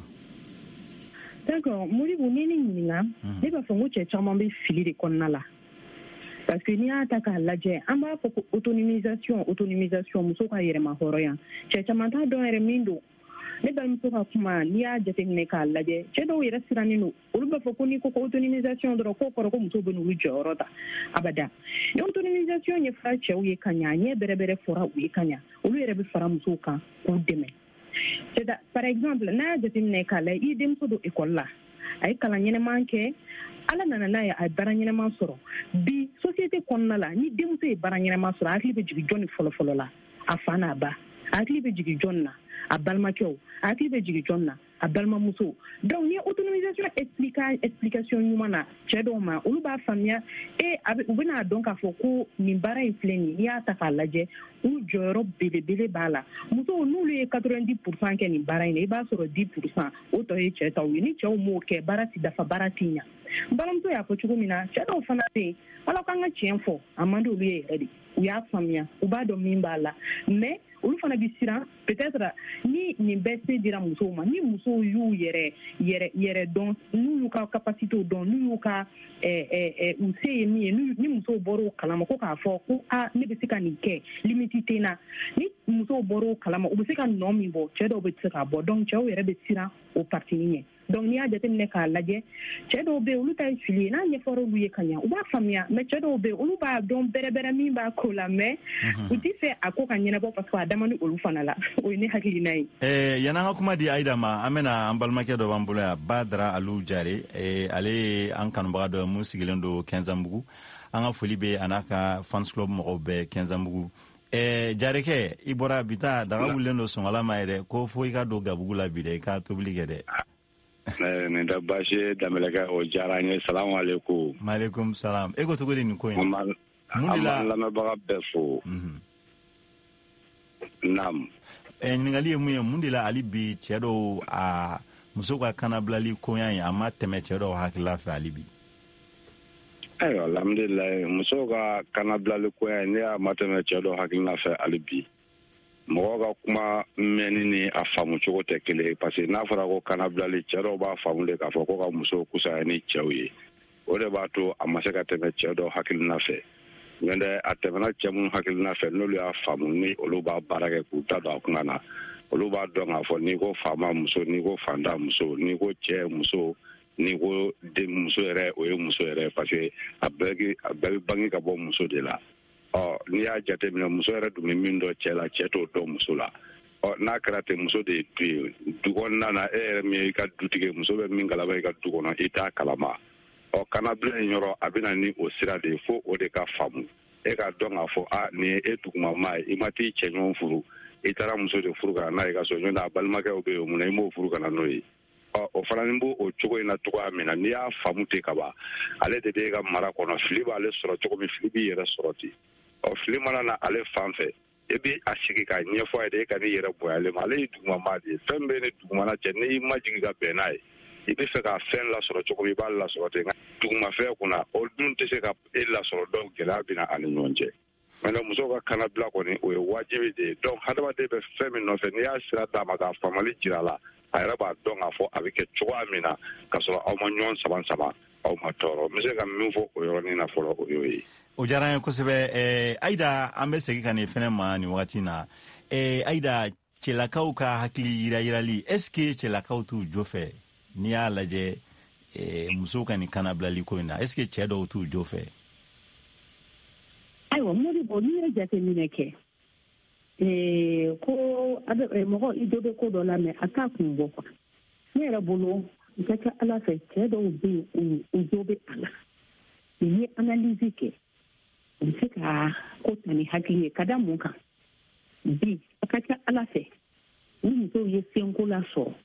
D'accord Modibo ni ne ɲininka ne b'a fɔ n ko cɛ caman bɛ fili de kɔnɔna la parce que n'i y'a ta k'a lajɛ an b'a fɔ ko autonomisation autonomisation muso ka yɛrɛma hɔrɔnya cɛ caman t'a dɔn yɛrɛ min don ne balimuso ka kuma n'i y'a jateminɛ k'a lajɛ cɛ dɔw yɛrɛ sirannen don olu b'a fɔ ko n'i ko ko autonomisation dɔrɔn k'o kɔrɔ ko muso bɛ n'olu jɔyɔrɔ ta abada ni autonomisation ɲɛfɔra cɛw ye ka ɲɛ a ɲɛ bɛrɛ bɛrɛ fɔra u ye ka ɲɛ olu yɛrɛ bɛ fara musow kan k'u dɛmɛ c'est par exemple n'a y'a jateminɛ k'a lajɛ i denmuso don école la a ye kalan ɲɛnɛman kɛ ala nana n'a ye a ye baara ɲɛnɛman sɔrɔ bi société kɔnɔna la ni denmuso ye baara ɲɛnɛman sɔrɔ a hakili bɛ jigin jɔnni fɔlɔ fɔlɔ la a fa n'a ba a hakili bɛ jigin jɔnni na a balimakɛw a hakili bɛ jigin jɔnni na a balimamuso donc ni autonomisation explica explication ɲuman na cɛ dɔw ma olu b'a faamuya e a bɛ u bɛna dɔn k'a fɔ ko nin baara in filɛ nin n'i y'a ta k'a lajɛ u jɔyɔrɔ belebele b'a la musow n'olu ye quatre-vingt-dix pour cent kɛ nin baara in na i b'a sɔrɔ dix pour cent o tɔ ye cɛ taw ye ni cɛw m'o kɛ baara ti dafa baara ti ɲa n balimamuso y'a fɔ cogo min na cɛ dɔw fana bɛ yen ala k'an ka tiɲɛ fɔ a man di olu ye yɛrɛ de u y'a faamuya u b'a dɔn min b'a la mais olu fana bɛ siran peut-être ni nin bɛɛ se dira musow ma ni musow y'u yɛrɛ yɛrɛ yɛrɛ dɔn n'u y'u ka capacité dɔn n'u y'u ka ɛɛ ɛɛ u se ye min ye ni musow bɔra o kalama ko k'a fɔ ko a ne bɛ se ka nin kɛ limite tɛ n na ni musow bɔra o kalama u bɛ se ka nɔ min bɔ cɛ dɔw bɛ se k'a bɔ donc cɛw yɛrɛ bɛ siran o partini ɲɛ donc n'i y'a jateminɛ k'a lajɛ cɛ dɔw bɛ yen olu ta ye fili ye n'a ɲɛfɔra olu ye ka ɲɛ u b'a faamuya mais cɛ dɔw bɛ yen olu b'a dɔn bɛrɛbɛrɛ min b'a ko la mais u tɛ fɛ a ko ka ɲɛnabɔ parce que a dama ni olu fana la o ye ne hakilina ye. ɛɛ yan'an ka kuma di Ayida ma an bɛna an balimakɛ dɔ b'an bolo yan Badara Alu Jare ɛɛ ale ye an kanubaga dɔ ye mun sigilen don Kɛnzanbugu an ka foli bɛ a n'a ka fans club mɔgɔw bɛɛ Kɛnzanbugu. ɛɛ Jarekɛ i bɔra bi taa daga wulilen don sɔngɔla ma yɛrɛ ko fo i ka don gabugu la bi dɛ i ka tobili kɛ dɛ. nin tɛ baasi ye Danbɛlɛkɛ o diyara n ye salamu aleykum. maaleykum salam e ko cogo di nin ko in. an b'an lamɛnbaga bɛɛ fo. naam. ɲininkali ye mun ye mun de la hali bi cɛ dɔw a muso ka kanabilali koya ye a ma tɛmɛ cɛ dɔw hakilila fɛ hali bi. ayiwa alhamdulilayi muso ka kanabilali koya ye ne y'a ma tɛmɛ cɛ dɔw hakilila fɛ hali bi mɔgɔ ka kuma mɛnni ni a faamu cogo tɛ kelen ye parce que n'a fɔra ko kanabilali cɛ dɔw b'a faamu de k'a fɔ ko ka muso kusaya ni cɛw ye o de b'a to a ma se ka tɛmɛ cɛ dɔw hakilina fɛ mais dɛ a tɛmɛna cɛ minnu hakilina fɛ n'olu y'a faamu ni olu b'a baara kɛ k'u ta don a kunna na olu b'a dɔn k'a fɔ n'i ko faama muso n'i ko fanda muso n'i ko cɛ muso n'i ko den muso yɛrɛ o ye muso yɛrɛ parce que a bɛɛ bɛ bange ka bɔ muso de la ɔ n'i y'a jateminɛ muso yɛrɛ dun bɛ min dɔn cɛ la cɛ t'o dɔn muso la ɔ n'a kɛra ten muso de ye du ye du kɔnɔna na e yɛrɛ min ye i ka dutigi muso bɛ min kalama i ka du kɔnɔ i t'a kalama ɔ kanabila in yɔrɔ a bɛ na ni o sira de ye fo o de ka faamu e ka dɔn k'a fɔ a nin ye e dugumama ye i ma t'i cɛ ɲɔgɔn furu i taara muso de furu ka na n'a ye ka so ɲɔgɔn a balimakɛw bɛ yen mun na i m'o furu ka na n'o ye ɔ o fana ni b'o o cogo in na cogoya min na n'i y'a faamu ten ka ban ale de b'e ka mara kɔnɔ fili b'ale sɔrɔ cogo min fili b'i yɛrɛ sɔrɔ ten ɔ fili mana na ale fan fɛ e bɛ a sigi k'a ɲɛfɔ a ye de e ka n'i yɛrɛ bonyale ma ale ye dugumama de ye fɛn bɛɛ ni dugumana cɛ n'i ma jigin ka bɛn n'a ye i bɛ fɛ ka fɛn lasɔrɔ cogo min i b'a lasɔrɔ ten dugumafɛn kunna o dun tɛ se ka e lasɔrɔ dɔw gɛlɛya bɛ na ani ɲɔgɔn cɛ mɛ muso ka kanabila kɔni o ye wajibi de ye donc hadamaden bɛ fɛn min nɔfɛ n'i y'a sira d'a ma k'a faamali jira a la a yɛrɛ b'a dɔn k'a fɔ a bɛ kɛ cogoya min na k'a sɔrɔ aw ma ɲɔgɔn sama sama aw ma tɔɔrɔ n bɛ se ka min fɔ o yɔrɔnin na fɔlɔ o y'o ye. o diyara n ye kosɛbɛ ɛɛ Ayida an bɛ segin ka nin fɛnɛ ma nin wagati na ɛɛ Ayida cɛlakaw ka hakili yira yirali est ce que cɛlakaw t'u jo fɛ n'i y'a lajɛ ɛɛ musow ka nin kanabilali ko in na est ce que cɛ dɔw t'u jo fɛ. ayiwa Modibo n'i ye jateminɛ kɛ ee ko mɔgɔ i dɔ bɛ ko dɔ la mɛ a t'a kun bɔ kuwa ne yɛrɛ bolo i ka kɛ ala fɛ cɛ dɔw bɛ yen u dɔ bɛ a la n'i ye analyse kɛ u bɛ se ka ko ta ni hakili ye ka da mun kan bi a ka kɛ ala fɛ ni musow ye senko la sɔrɔ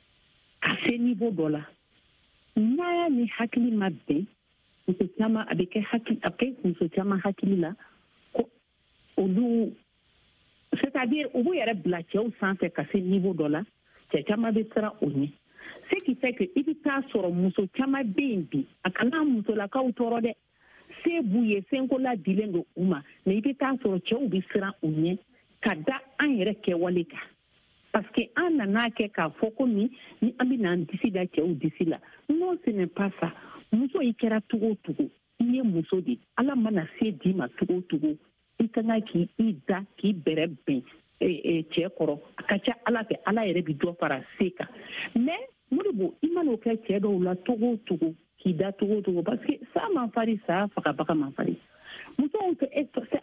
ka se niveau dɔ la n'a y'a ni hakili ma bɛn muso caman a bɛ kɛ hakili a bɛ kɛ muso caman hakili la ko olu c'est-à-dire u b'u yɛrɛ bila cɛw sanfɛ ka se niveau dɔ la cɛ caman bɛ siran o ɲɛ ce qui fait que i bɛ taa sɔrɔ muso caman bɛ yen bi a kana musolakaw tɔɔrɔ dɛ se b'u ye senko la dilen don u ma mais i bɛ taa sɔrɔ cɛw bɛ siran u ɲɛ ka da an yɛrɛ kɛwale kan parce que an nana kɛ k'a fɔ ko min ni an bɛ n'an disi da cɛw disi la non ce n'est pas ça muso i kɛra cogo o cogo i ye muso de ala mana se d'i ma cogo o cogo i ka kan k'i da k'i bɛrɛ bɛn cɛ kɔrɔ a ka ca ala fɛ ala yɛrɛ bɛ dɔ fara se kan mais Modibo i mana o kɛ cɛ dɔw la cogo o cogo k'i da cogo o cogo parce que sa man fari sa fagabaga man fari musow tɛ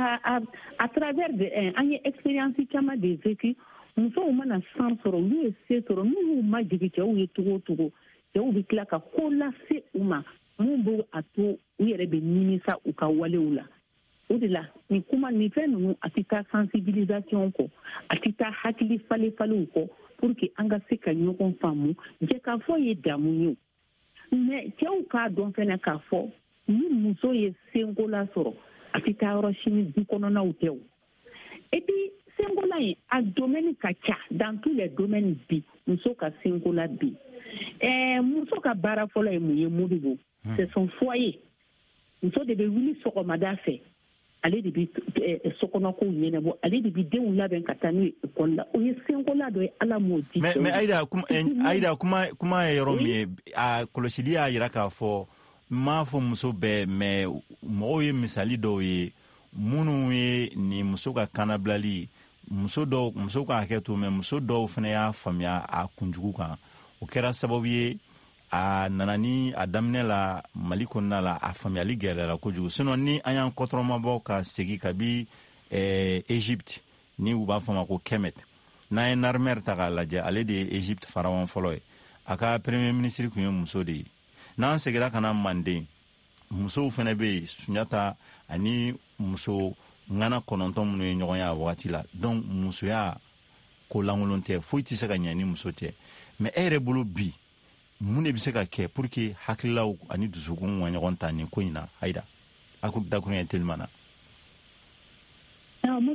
à travers de an ye expérience caman de vécu musow mana san sɔrɔ olu ye se sɔrɔ n'u ma jigin cɛw ye cogo o cogo cɛw bɛ tila ka ko lase u ma mun b'o a to u yɛrɛ bɛ nimisa u ka walew la o de la nin kuma nin fɛn ninnu a tɛ taa sensibilisation kɔ a tɛ taa hakili falen-falenw kɔ pour que an ka se ka ɲɔgɔn faamu jɛkafɔ ye damu ye mais cɛw k'a dɔn fɛnɛ k'a fɔ ni muso ye senko la sɔrɔ a tɛ taa yɔrɔ si ni du kɔnɔnaw tɛ o et puis senko la in a domaine ka ca dans tous les domaines bi muso ka senko la bi ɛɛ muso ka baara fɔlɔ ye mun ye Modibo c'est son foyer muso de bɛ wuli sɔgɔmada fɛ ale de bɛ sokɔnɔkow ɲɛnabɔ ale de bɛ denw labɛn ka taa n'u ye ekɔli la o ye senkola dɔ ye ala m'o di. mais mais Ayida kuma Ayida kuma kuma ye yɔrɔ min ye a kɔlɔsili y'a jira k'a fɔ n m'a fɔ muso bɛɛ mais mɔgɔw ye misali dɔw ye minnu ye nin muso ka kanabilali muso dɔw muso ka hakɛ to mais muso dɔw fana y'a faamuya a kunjugu kan o kɛra sababu ye a nana ni a daminɛ la Mali kɔnɔna la a faamuyali gɛlɛyara kojugu sinon ni an y'an kɔtɔrɔmabɔ ka segin kabi ɛɛ Egypte ni u b'a fɔ ma ko Kemet n'an ye Narmer ta k'a lajɛ ale de ye Egypte pharaon fɔlɔ ye a ka premier ministre tun ye muso de ye n'an segira ka na Manden musow fana bɛ yen Sunjata ani muso ŋana kɔnɔntɔn minnu ye ɲɔgɔn ye a wagati la donc musoya ko lankolon tɛ foyi tɛ se ka ɲɛ ni muso tɛ mais e yɛrɛ bolo bi mun de bɛ se ka kɛ pour que hakililaw ani dusukun ka ɲɔgɔn ta nin ko in na Ayida a ko dakuruɲɛ telima na. Modibo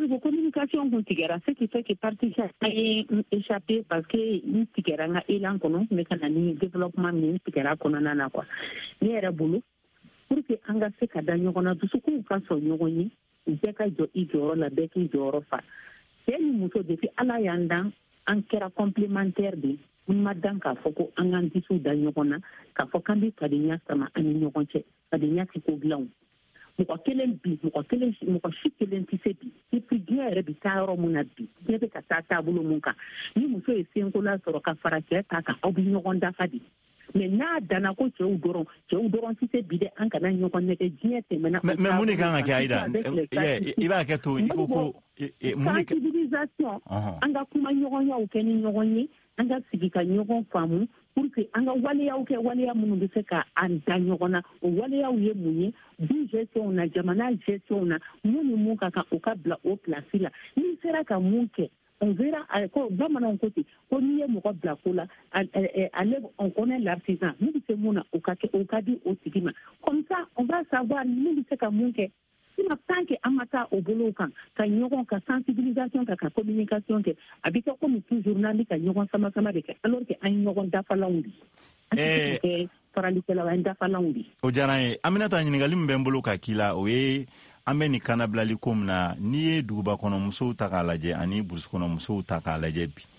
Modibo communication kun tigɛra ce qui fait que parti a ye échappé parce que n tigɛra n ka élan kɔnɔ n bɛ ka na ni développement min n tigɛra kɔnɔna na quoi ne yɛrɛ bolo pour que an ka se ka da ɲɔgɔn na dusukun ka sɔn ɲɔgɔn ye bɛɛ ka jɔ i jɔyɔrɔ la bɛɛ k'i jɔyɔrɔ fa cɛ ni muso depuis ala y'an dan an kɛra complémentaire de n ma dan k'a fɔ ko an k'an disiw da ɲɔgɔn na k'a fɔ k'an bɛ fadenya sama an ni ɲɔgɔn cɛ fadenya tɛ ko dilan mɔgɔ kelen bi mɔgɔ kelen mɔgɔ si kelen tɛ se bi et puis diɲɛ yɛrɛ bɛ taa yɔrɔ mun na bi diɲɛ bɛ ka taa taabolo mun kan ni muso ye senkola sɔrɔ ka fara cɛ ta kan aw bɛ ɲɔgɔn dafa de mais n'a danna ko cɛw dɔrɔn cɛw dɔrɔn tɛ se bi dɛ an kana ɲɔgɔn nɛgɛ diɲɛ tɛmɛna. mais mun de kan ka kɛ Ayida i b'a kɛ to i ko ko sensibilisation an ka kuma ɲɔgɔnyaw kɛ ni ɲɔgɔn ye an ka sigi ka ɲɔgɔn faamu pour que an ka waleyaw kɛ waleya minnu bɛ se ka an da ɲɔgɔn na o waleyaw ye mun ye du gestion na jamana gestion na mun ni mun ka kan o ka bila o place la n'i sera ka mun kɛ on verra ko bamananw ko ten ko n'i ye mɔgɔ bila ko la ale on connaît l'artisan min bɛ se mun na o ka kɛ o ka di o tigi ma comme ça on va savoir min bɛ se ka mun kɛ sinon tant que an ma taa o bolo kan ka ɲɔgɔn ka sensibilisation kɛ ka communication kɛ a bɛ kɛ comme toujours n'an bɛ ka ɲɔgɔn sama sama de kɛ alors que an ye ɲɔgɔn dafalanw de an tɛ kɛ faralikɛlaw an ye dafalanw de. o diyara n ye Aminata ɲininkali min bɛ n bolo ka k'i la o ye an bɛ nin kana bilali ko min na n'i ye duguba kɔnɔ musow ta k'a lajɛ ani burusi kɔnɔ musow ta k'a lajɛ bi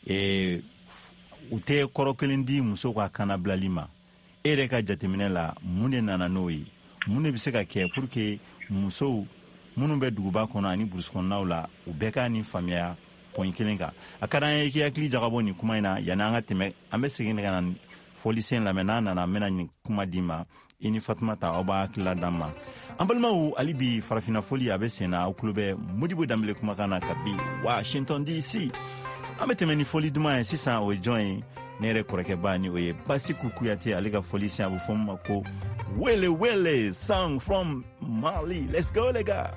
u tɛ kɔrɔ kelen di musow ka kana bilali ma e yɛrɛ ka jateminɛ la mun de nana n'o ye mun de bɛ se ka kɛ pour que musow minnu bɛ duguba kɔnɔ ani burusi kɔnɔnaw la u bɛɛ ka nin faamuya pɔn kelen kan a ka d'an ye k'i hakili jagabɔ nin kuma in na yanni an ka tɛmɛ an bɛ segin ka na fɔli sen lamɛn n'a nana an bɛna nin kuma d'i ma i ni Fatumata aw b'a hakilila d'an ma an balimaw hali bi farafina fɔli a bɛ sen na aw tulo bɛ Modibo Danbele kumakan na kabi Washington D C an bɛ tɛmɛ ni fɔli duman ye sisan o ye jɔn ye ne yɛrɛ kɔrɔkɛba ni o ye Basiku Kuyate ale ka fɔli sen a bɛ fɔ min ma ko Wele Wele song from Mali. Let's go, les gars.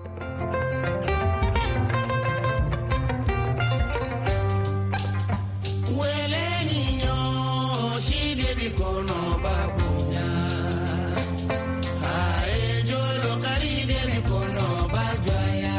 Wele niño, si debi kono babunya. Ae jolo kari debi kono bajoya.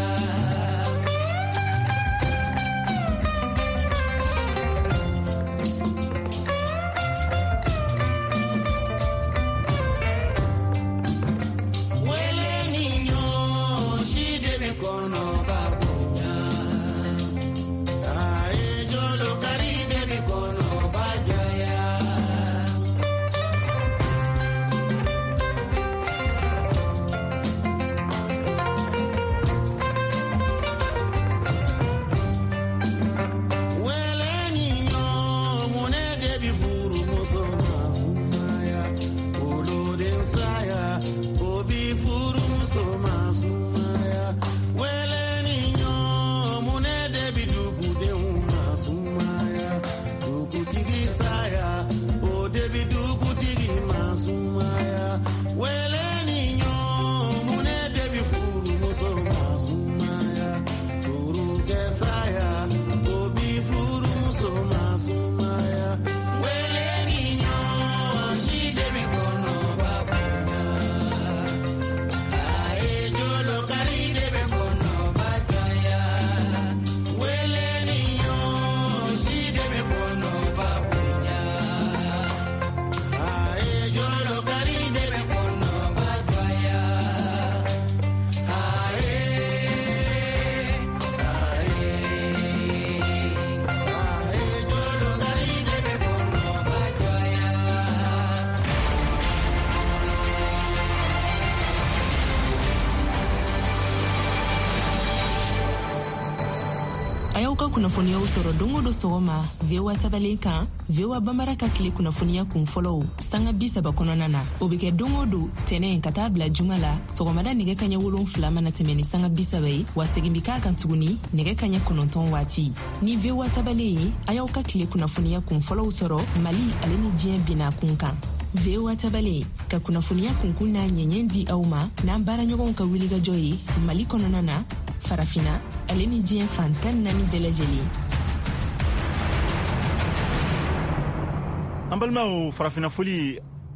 Ayaw ka kunnafoniyaw sɔrɔ don o don sɔgɔma V O A tabalen kan V O A Bambara ka tile kunnafoniya kun fɔlɔw sanga bi saba kɔnɔna na o bɛ kɛ don o don tɛnɛn ka taa bila juma la sɔgɔmada nɛgɛ kaɲɛ wolonfila mana tɛmɛ ni sanga bi saba ye wa segin bi k'a kan tuguni nɛgɛ kaɲɛ kɔnɔntɔn waati ni V O A tabalen ye a y'aw ka tile kunnafoniya kun fɔlɔw sɔrɔ Mali ale ni diɲɛ binna kun kan V O A tabalen ka kunnafoniya kunkun n'a ɲɛɲɛ di aw ma n'an baaraɲɔgɔnw ka wulikajɔ ye Mali kɔnɔna na farafina ale ni diɲɛ fantan naani bɛɛ lajɛlen. An balimaw farafina foli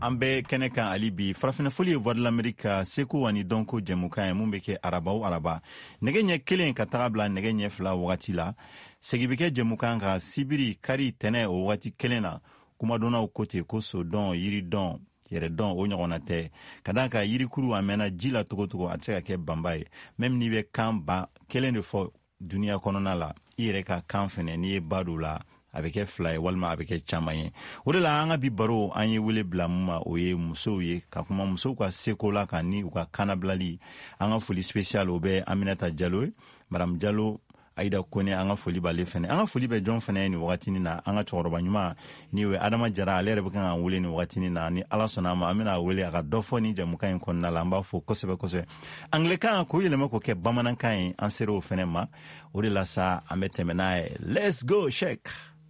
an bɛ kɛnɛ kan ali bi farafina foli ye voix de l'Amérique seko ani dɔnko jɛmukan ye mun bɛ kɛ araba o araba nɛgɛ ɲɛ kelen ka taga bila nɛgɛ ɲɛ fila wagati la segi bɛ kɛ jɛmukan kan sibiri kari tɛnɛ o wagati kelen na kumadonnaw ko ten ko so dɔn yiri dɔn yɛrɛ dɔn o ɲɔgɔnna tɛ ka da ka yirikuru a mɛnna ji la togo togo a tɛ se ka kɛ banba ye même n'i bɛ kan ba kelen de fɔ duniya kɔnɔna la i yɛrɛ ka kan fɛnɛ n'i ye ba don la a bɛ kɛ fila ye walima a bɛ kɛ caman ye o de la an ka bi baro an ye wele bila mun ma o ye musow ye ka kuma musow ka seko la ka ni u ka kanabilali an ka foli spécial o bɛ Aminata Jalo ye Madame Jalo Aida Kone an ka foli b'ale fɛnɛ an ka foli bɛ jɔn fɛnɛ ni wagatinin na an ka cɛkɔrɔba ɲuman ni o ye Adama Jara ale yɛrɛ bɛ kan ka wele ni wagatinin na ni Ala sɔnna a ma an bɛna wele a ka dɔ fɔ ni jɛmukan in kɔnɔna la an b'a fɔ kosɛbɛ kosɛbɛ anglais k'o yɛlɛma k'o kɛ bamanankan ye an ser'o fɛnɛ ma o de la sa an bɛ tɛmɛ n'a ye let's go Sheikh.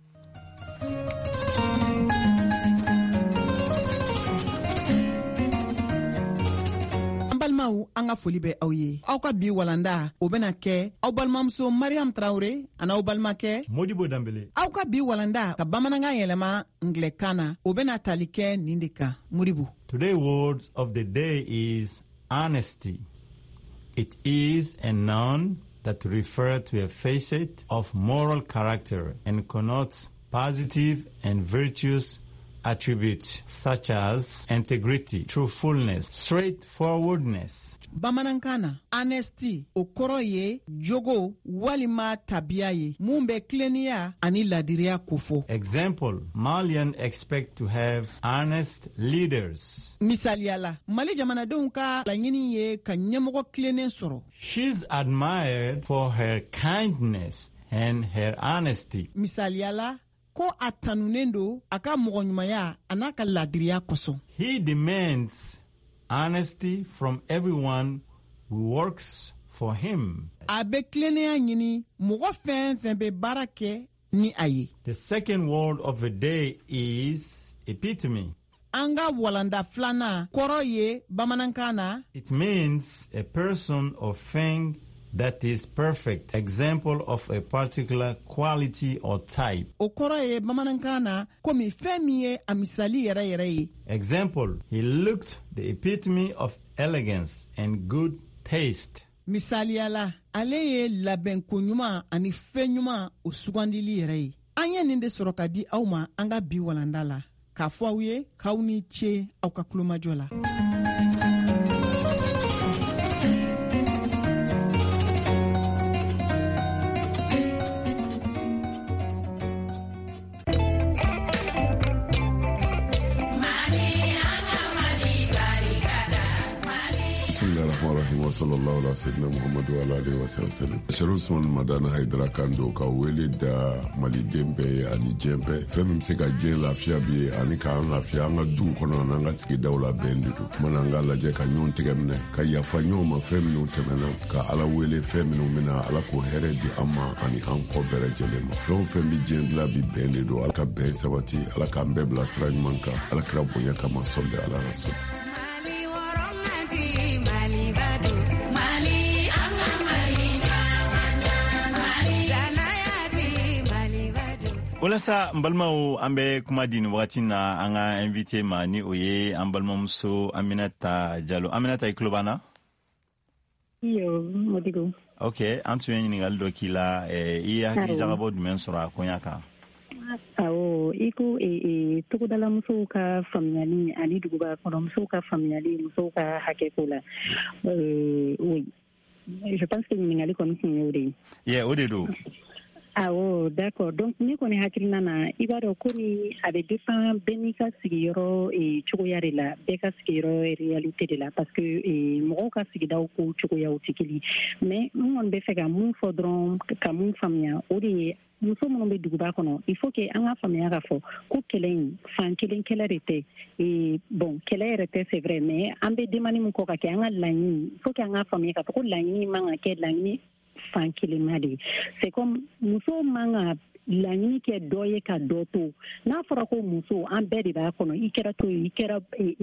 Balmaw an ka foli bɛ aw ye aw ka bi walanda o bɛna kɛ aw balimamuso Mariam Traoré ani aw balimakɛ Modibo Dambele aw ka bi walanda ka bamanankan yɛlɛma anglais na o bɛna tali kɛ nin de kan Modibo. Today's words of the day is honesty. It is a noun that refers to a facet of moral character and connotes positive and virtuous attributes such as integrity, truthfulness, straightforwardness. Bamanankana, honesty, o kɔrɔ ye jogo walima tabiya ye mun bɛ tileniya ani ladiriya kofɔ. Example, Malians expect to have honest leaders. Misaliyala, Mali jamanadenw ka laɲini ye ka ɲɛmɔgɔ tilenen sɔrɔ. She's admired for her kindness and her honesty. Misaliyala, ko a tanunen do a ka mɔgɔɲumanya a n'a ka ladiriya kosɔn. He demands honesty from everyone who works for him. A bɛ tilennenya ɲini mɔgɔ fɛn fɛn bɛ baara kɛ ni a ye. The second word of the day is epitome. An ka walanda filanan kɔrɔ ye bamanankan na. It means a person or thing that is perfect. Example of a particular quality or type. O kɔrɔ ye bamanankan na komi fɛn min ye a misali yɛrɛ yɛrɛ ye. Example, he looked the epitome of elegance and good taste. Misaliyala, ale ye labɛnko ɲuman ani fɛn ɲuman o sugandili yɛrɛ ye. An ye nin de sɔrɔ ka di aw ma an ka bi walanda la. K'a fɔ aw ye k'aw ni ce aw ka kulomajɔ la. wa sallallahu ala sayyidina Muhammadu wa ala alihi wa sallam. Sheikh Usman Madana Haidara kan do ka wele da maliden bɛɛ ani diɲɛ bɛɛ fɛn min bɛ se ka diɲɛ lafiya bi ani ka an lafiya an ka duw kɔnɔ n'an ka sigidaw la bɛn de don. Mana an ka lajɛ ka ɲɔgɔn tɛgɛ minɛ ka yafa ɲɔgɔn ma fɛn minnu tɛmɛna ka Ala wele fɛn minnu bɛna Ala k'o hɛrɛ di an ma ani an kɔ bɛɛ lajɛlen ma. Fɛn o fɛn bɛ diɲɛ dilan bi bɛn de don. Ala ka bɛn sabati, Ala k'an bɛɛ bila sira ɲuman kan. Ala kira bonya kama sɔli ala rasul. Walasa n balimaw an bɛ kuma di ni wagati na an ka invité ma ni o ye an balimamuso Aminata Jalo. Aminata, i tulo b'an na? Iyo, Modibo. Ok, an tun ye ɲininkali dɔ k'i la, i ye hakili jagabɔ jumɛn sɔrɔ a koɲa kan? Awɔ, i ko togodala musow ka faamuyali ani duguba kɔnɔ musow ka faamuyali musow ka hakɛko la. Oui, je pense que ɲininkali kɔni kun ye o de ye. Yeah, o de don. Awɔ, d'accord. Donc ne kɔni hakilina na i b'a dɔn komi a bɛ dépend bɛɛ n'i ka sigiyɔrɔ cogoya de la, bɛɛ ka sigiyɔrɔ réalité de la parce que mɔgɔw ka sigidaw ko cogoyaw tɛ kelen mais n kɔni bɛ fɛ ka mun fɔ dɔrɔn ka mun faamuya o de ye muso minnu bɛ duguba kɔnɔ il faut que an ka faamuya ka fɔ ko kɛlɛ in fan kelen kɛlɛ de tɛ bon kɛlɛ yɛrɛ tɛ c'est vrai mais an bɛ demande min kɔ ka kɛ an ka laɲini il faut que an ka faamuya ka fɔ ko laɲini man ka kɛ laɲini fan kelenma de c'est comme muso man ka laɲini kɛ dɔ ye ka dɔ to n'a fɔra ko muso an bɛɛ de b'a kɔnɔ i kɛra to ye i kɛra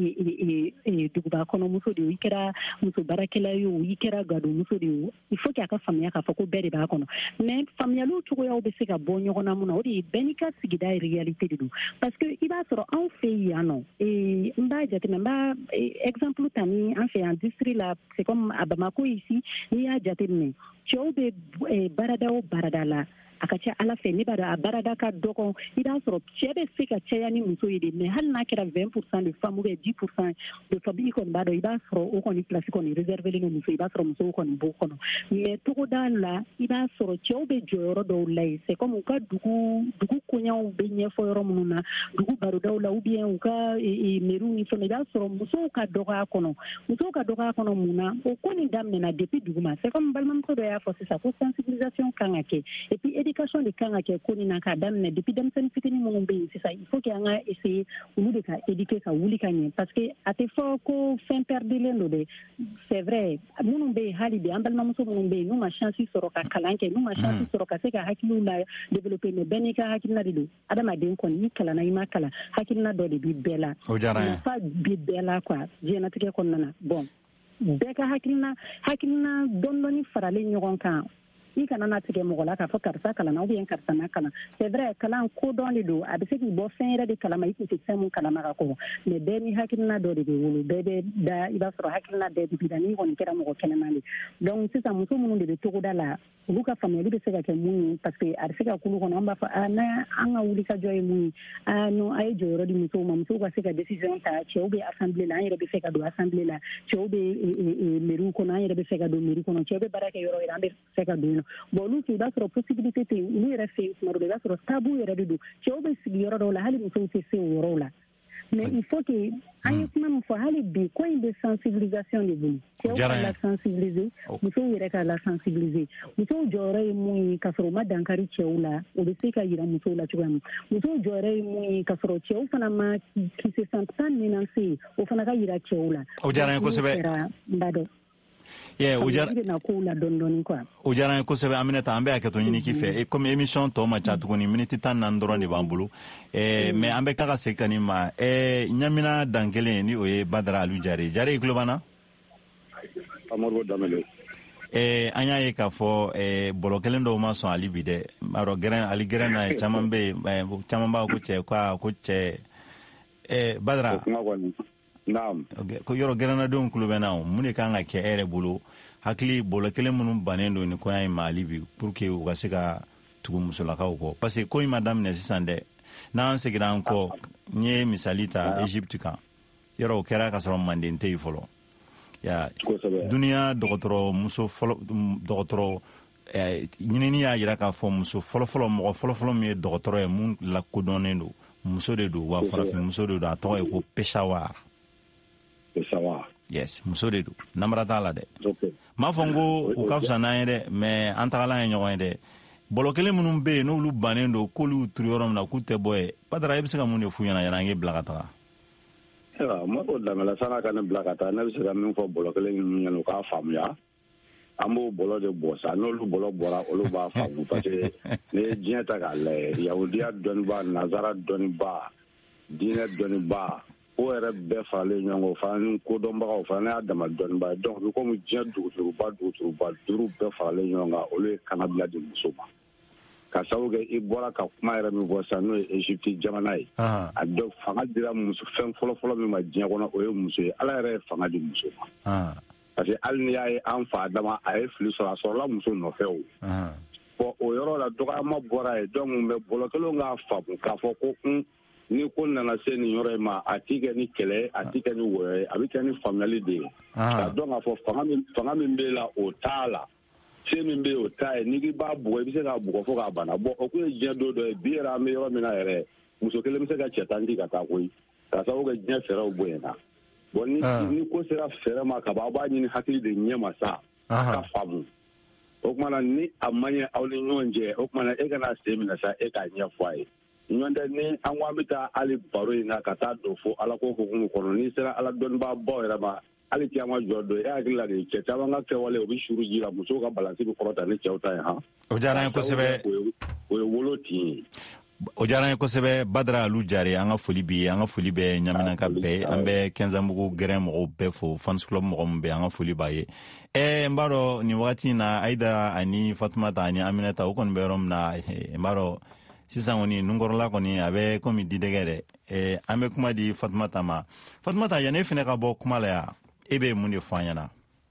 duguba kɔnɔmuso de ye i kɛra muso baarakɛla ye o i kɛra gadonmuso de ye il faut que a ka faamuya k'a fɔ ko bɛɛ de b'a kɔnɔ mais faamuyaliw cogoyaw bɛ se ka bɔ ɲɔgɔn na mun na o de ye bɛɛ n'i ka sigida réalité de don parce que i b'a sɔrɔ anw fɛ yan nɔ n b'a jateminɛ n b'a exemple ta ni an fɛ yan district la c'est comme à Bamako ici n'i y'a jateminɛ cɛw bɛ baarada o baarada la a ka ca ala fɛ ne b'a dɔn a baarada ka dɔgɔ i b'a sɔrɔ cɛ bɛ se ka caya ni muso ye de mais hali n'a kɛra vingt pour cent de femmes ou bien dix pour cent de femmes i kɔni b'a dɔn i b'a sɔrɔ o kɔni place kɔni réservé len muso i b'a sɔrɔ musow kɔni b'o kɔnɔ mais togoda la i b'a sɔrɔ cɛw bɛ jɔyɔrɔ dɔw la ye c'est comme u ka dugu dugu koɲɛw bɛ ɲɛfɔ yɔrɔ minnu na dugu barodaw la ou bien u ka mairie ni fɛnɛ i b'a sɔrɔ musow ka dɔgɔ a kɔnɔ musow ka dɔgɔ a kɔnɔ mun na o ko nin daminɛna depuis duguma c'est comme balimamuso dɔ y'a fɔ sisan ko sensibilisation kan ka kɛ et puis éducation de kan ka kɛ ko nin na k'a daminɛ depuis denmisɛnnin fitinin minnu bɛ yen sisan il faut que an ka essayer olu de ka éduquer ka wuli ka ɲɛ parce que a tɛ fɔ ko fɛn perdilen don dɛ c'est vrai minnu bɛ yen hali bi an balimamuso minnu bɛ yen n'u ma chance sɔrɔ ka kalan kɛ n'u ma chance sɔrɔ ka se ka hakiliw la développer mais bɛɛ n'i ka hakilina de don adamaden kɔni n'i kalanna i ma kalan hakilina dɔ de bi bɛɛ la nafa bi bɛɛ la quoi diɲɛnatigɛ kɔnɔna na bon bɛɛ ka hakilina hakilina dɔɔni dɔɔni faralen ɲɔgɔn kan i kana na tigɛ mɔgɔ la k'a fɔ karisa kalanna ou bien karisa ma kalan c'est vrai kalan kodɔn de don a bɛ se k'i bɔ fɛn yɛrɛ de kalama i tun tɛ fɛn mun kalama ka kɔrɔ mais bɛɛ ni hakilina dɔ de bɛ wolo bɛɛ bɛ da i b'a sɔrɔ hakilina bɛɛ de bi da n'i kɔni kɛra mɔgɔ kɛnɛman de donc sisan muso minnu de bɛ togoda la olu ka faamuyali bɛ se ka kɛ mun ye parce que a bɛ se ka kulu kɔnɔ an b'a fɔ a n'a an ka wuli ka jɔ ye mun ye a non a ye jɔyɔrɔ di musow ma musow ka se ka décision ta cɛw bɛ assemblée la an yɛrɛ bɛ fɛ ka don assemblée la cɛw bɛ mairie kɔnɔ an yɛrɛ bɛ fɛ ka don mairie kɔnɔ cɛw bɛ baara kɛ yɔrɔ yɔrɔ an bɛ fɛ ka don yen bon olu fɛ i b'a sɔrɔ possibilité tɛ yen olu yɛrɛ fɛ yen tuma dɔ la i b'a sɔrɔ tabou yɛrɛ de don cɛw bɛ sigi yɔrɔ dɔw la hali musow tɛ se o yɔrɔw la mais il faut que an ye kuma min fɔ hali bi ko in bɛ sensibilisation de bolo cɛw ka la sensibiliser musow yɛrɛ ka la sensibiliser musow jɔyɔrɔ ye mun ye k'a sɔrɔ u ma dankari cɛw la o bɛ se ka yira musow la cogoya min musow jɔyɔrɔ ye mun ye k'a sɔrɔ cɛw fana ma qui se sentent pas menacés o fana ka yira cɛw la o diyara n ye kosɛbɛ n b'a dɔn Yeah, o diyara n ye kosɛbɛ Aminata an bɛ hakɛto ɲini k'i fɛ comme émission tɔ ma ca tuguni miniti tan naani dɔrɔn de b'an bolo mais an bɛ tila ka segin ka nin ma ɲamina dan kelen ni o ye Badara Alu Jare Jare i tulo b'an na Amadu Danbele an y'a ye k'a fɔ bɔlɔ kelen dɔw ma sɔn hali bi dɛ alors gɛrɛn ali gɛrɛn na caman bɛ yen caman b'a ko cɛ ko ko cɛ Badara naam ko yɔrɔ gɛrɛnnadenw tulo bɛ na mun de kan ka kɛ e yɛrɛ bolo hakili bɔlɔ kelen minnu bannen don ni kɔɲɔ in ma hali bi pour que u ka se ka tugu musolakaw kɔ parce que ko in ma daminɛ sisan dɛ n'an seginna an kɔ n ye misali ta Egypte kan yɔrɔ o kɛra ka sɔrɔ Manden tɛ yen fɔlɔ ya duniya dɔgɔtɔrɔ muso fɔlɔ dɔgɔtɔrɔ ɲinini y'a jira k'a fɔ muso fɔlɔfɔlɔ mɔgɔ fɔlɔfɔlɔ min ye dɔgɔtɔrɔ ye mun lakodɔnnen don muso de don wa farafin muso de don a tɔgɔ ye ko Peshawar yes muso de don namara t'a la dɛ m'a fɔ n ko u ka fisa n'an ye dɛ mais an tagalan ye ɲɔgɔn ye dɛ bɔlɔ kelen minnu bɛ yen n'olu bannen don k'olu turu yɔrɔ min na k'u tɛ bɔ ye Badara i bɛ se ka mun de f'u ɲɛna yanni an k'e bila ka taga ma ko danbɛlɛ san'a ka ne bila ka taa ne bɛ se ka min fɔ bɔlɔ kelen ninnu ɲɛna u k'a faamuya an b'o bɔlɔ de bɔ sa n'olu bɔlɔ bɔra olu b'a faamu parce que ne ye diɲɛ ta k'a lajɛ yahudiya dɔnniba nazara dɔnniba diinɛ dɔnniba o yɛrɛ bɛɛ faralen ɲɔgɔn kan o fana ni kodɔnbagaw fana y'a dama dɔnniba ye donc bi komi diɲɛ dugutuguba dugutuguba duuru bɛɛ faralen ɲɔgɔn kan olu ye kanabila di muso ma ka sababu kɛ i bɔra ka kuma yɛrɛ min fɔ sisan n'o ye Egypte jamana ye a dɔ fanga dira muso fɛn fɔlɔfɔlɔ min ma diɲɛ kɔnɔ o ye muso ye Ala yɛrɛ ye fanga di muso ma parce que hali n'i y'a ye an fa dama a ye fili sɔrɔ a sɔrɔla muso nɔfɛ o bon o yɔrɔ la dɔgɔyama bɔra yen donc mais bɔlɔ kelenw k'a faamu k'a fɔ ko un ni ko nana se nin yɔrɔ in ma a t'i kɛ ni kɛlɛ a t'i kɛ ni wɔyɔ ye a bɛ kɛ ni faamuyali de ye ka dɔn k'a fɔ fanga min fanga min b'e la o t'a la se min bɛ yen o t'a ye n'i k'i b'a bugɔ i bɛ se k'a bugɔ fo k'a bana bon o kun ye diɲɛ don dɔ ye bi yɛrɛ an bɛ yɔrɔ min na yɛrɛ muso kelen bɛ se ka cɛ tan di ka taa koyi ka sababu kɛ diɲɛ fɛɛrɛw bonyana bon ni ni ko sera fɛɛrɛ ma kaban aw b'a ɲini hakili de ɲɛ ma sa ka faamu o kumana ni a ma ɲɛ aw ni ɲɔgɔn cɛ o kumana e kana sen minɛ sa e k'a ɲɛfɔ a ye ɲɔn tɛ ni an ko an bɛ taa hali baro in na ka taa don fo Ala ko hukumu kɔnɔ n'i sera Ala dɔnnibaa baw yɛrɛ ma ali ti ama jodo ya gila de che ta nga ke wale obi shuru jira muso ka balance bi korota ni cheuta ha o jara ko sebe o woloti o jara ko sebe Badara Alu Jare anga foli bi anga foli be nyamina ka be ambe Kenzambugu gere mo be fo fans club mo be anga foli ba ye e mbaro ni wakati na Aida ani Fatmata ani Aminata o kon be rom na mbaro sisan woni nungorola koni abe komi didegere e ambe kuma di Fatmata ma Fatmata yane fene ka bo kuma la ya ebe mun de fanyana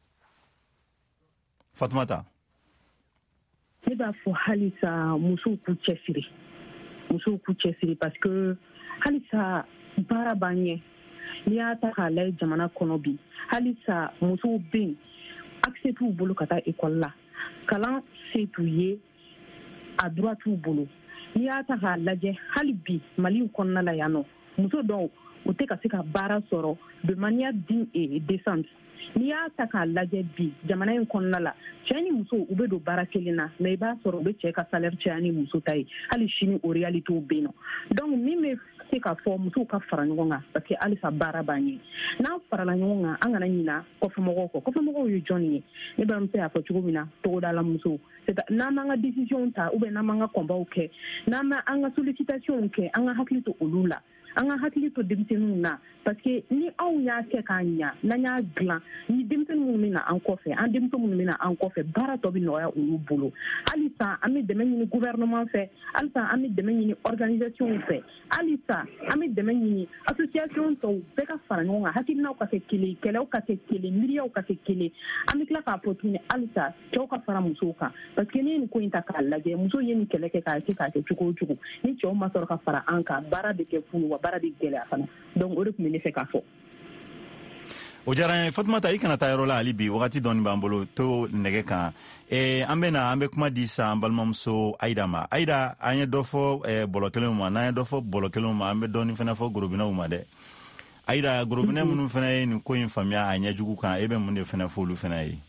Fatmata ne b'a fɔ halisa musow k'u cɛsiri musow k'u cɛsiri parce que halisa baara b'an ɲɛ n'i y'a ta k'a lajɛ jamana kɔnɔ bi halisa musow bɛ yen accès t'u bolo ka taa école la kalan se t'u ye a droit t'u bolo n'i y'a ta k'a lajɛ hali bi Mali kɔnɔna la yan nɔ muso dɔw u tɛ ka se ka baara sɔrɔ de manière digne et décente n'i y'a ta k'a lajɛ bi jamana in kɔnɔna la cɛ ni muso u bɛ don baara kelen na mais i b'a sɔrɔ u bɛ cɛ ka salaire caya ni muso ta ye hali sini o réalitéw bɛ yen nɔ donc min bɛ se ka fɔ musow ka fara ɲɔgɔn kan parce que halisa baara b'an ye n'an farala ɲɔgɔn kan an kana ɲina kɔfɛmɔgɔw kɔ kɔfɛmɔgɔw ye jɔn ye ne balimamuso y'a fɔ cogo min na togodala musow n'an m'an ka décision ta ou bien n'an m'an ka kɔnbaw kɛ n'an m'an ka sollicitation kɛ an ka hakili to olu la an ka hakili to denmisɛnninw na parce que ni anw y'a kɛ k'a ɲa n'an y'a dilan ni denmisɛnnin minnu bɛ na an kɔfɛ an denmuso minnu bɛ na an kɔfɛ baara tɔ bɛ nɔgɔya olu bolo halisa an bɛ dɛmɛ ɲini gouvernement fɛ halisa an bɛ dɛmɛ ɲini organisation fɛ halisa an bɛ dɛmɛ ɲini association tɔw bɛɛ ka fara ɲɔgɔn kan hakilinaw ka kɛ kelen kɛlɛw ka kɛ kelen miiriyaw ka kɛ kelen an bɛ tila k'a fɔ tuguni halisa cɛw ka fara musow kan parce que ni nin ko in ta k'a lajɛ muso ye nin kɛlɛ kɛ k'a kɛ k'a kɛ cogo o cogo ni cɛw ma sɔrɔ ka fara an kan baara bɛ kɛ funu wa baara bɛ gɛlɛya fana donc o de tun bɛ ne fɛ k'a fɔ. o diyara n ye Fatumata i kana taa yɔrɔ la hali bi wagati dɔɔni b'an bolo to nɛgɛ kan eh, an bɛ na an bɛ kuma di sa an balimamuso Aida ma Aida an ye dɔ fɔ eh, bɔlɔ kelenw ma n'an ye dɔ fɔ bɔlɔ kelenw ma an bɛ dɔɔni fana fɔ gorobinɛw ma dɛ Aida gorobinɛ minnu fana ye nin ko in faamuya a ɲɛjugu kan e bɛ mun de fana fɔ olu fana ye.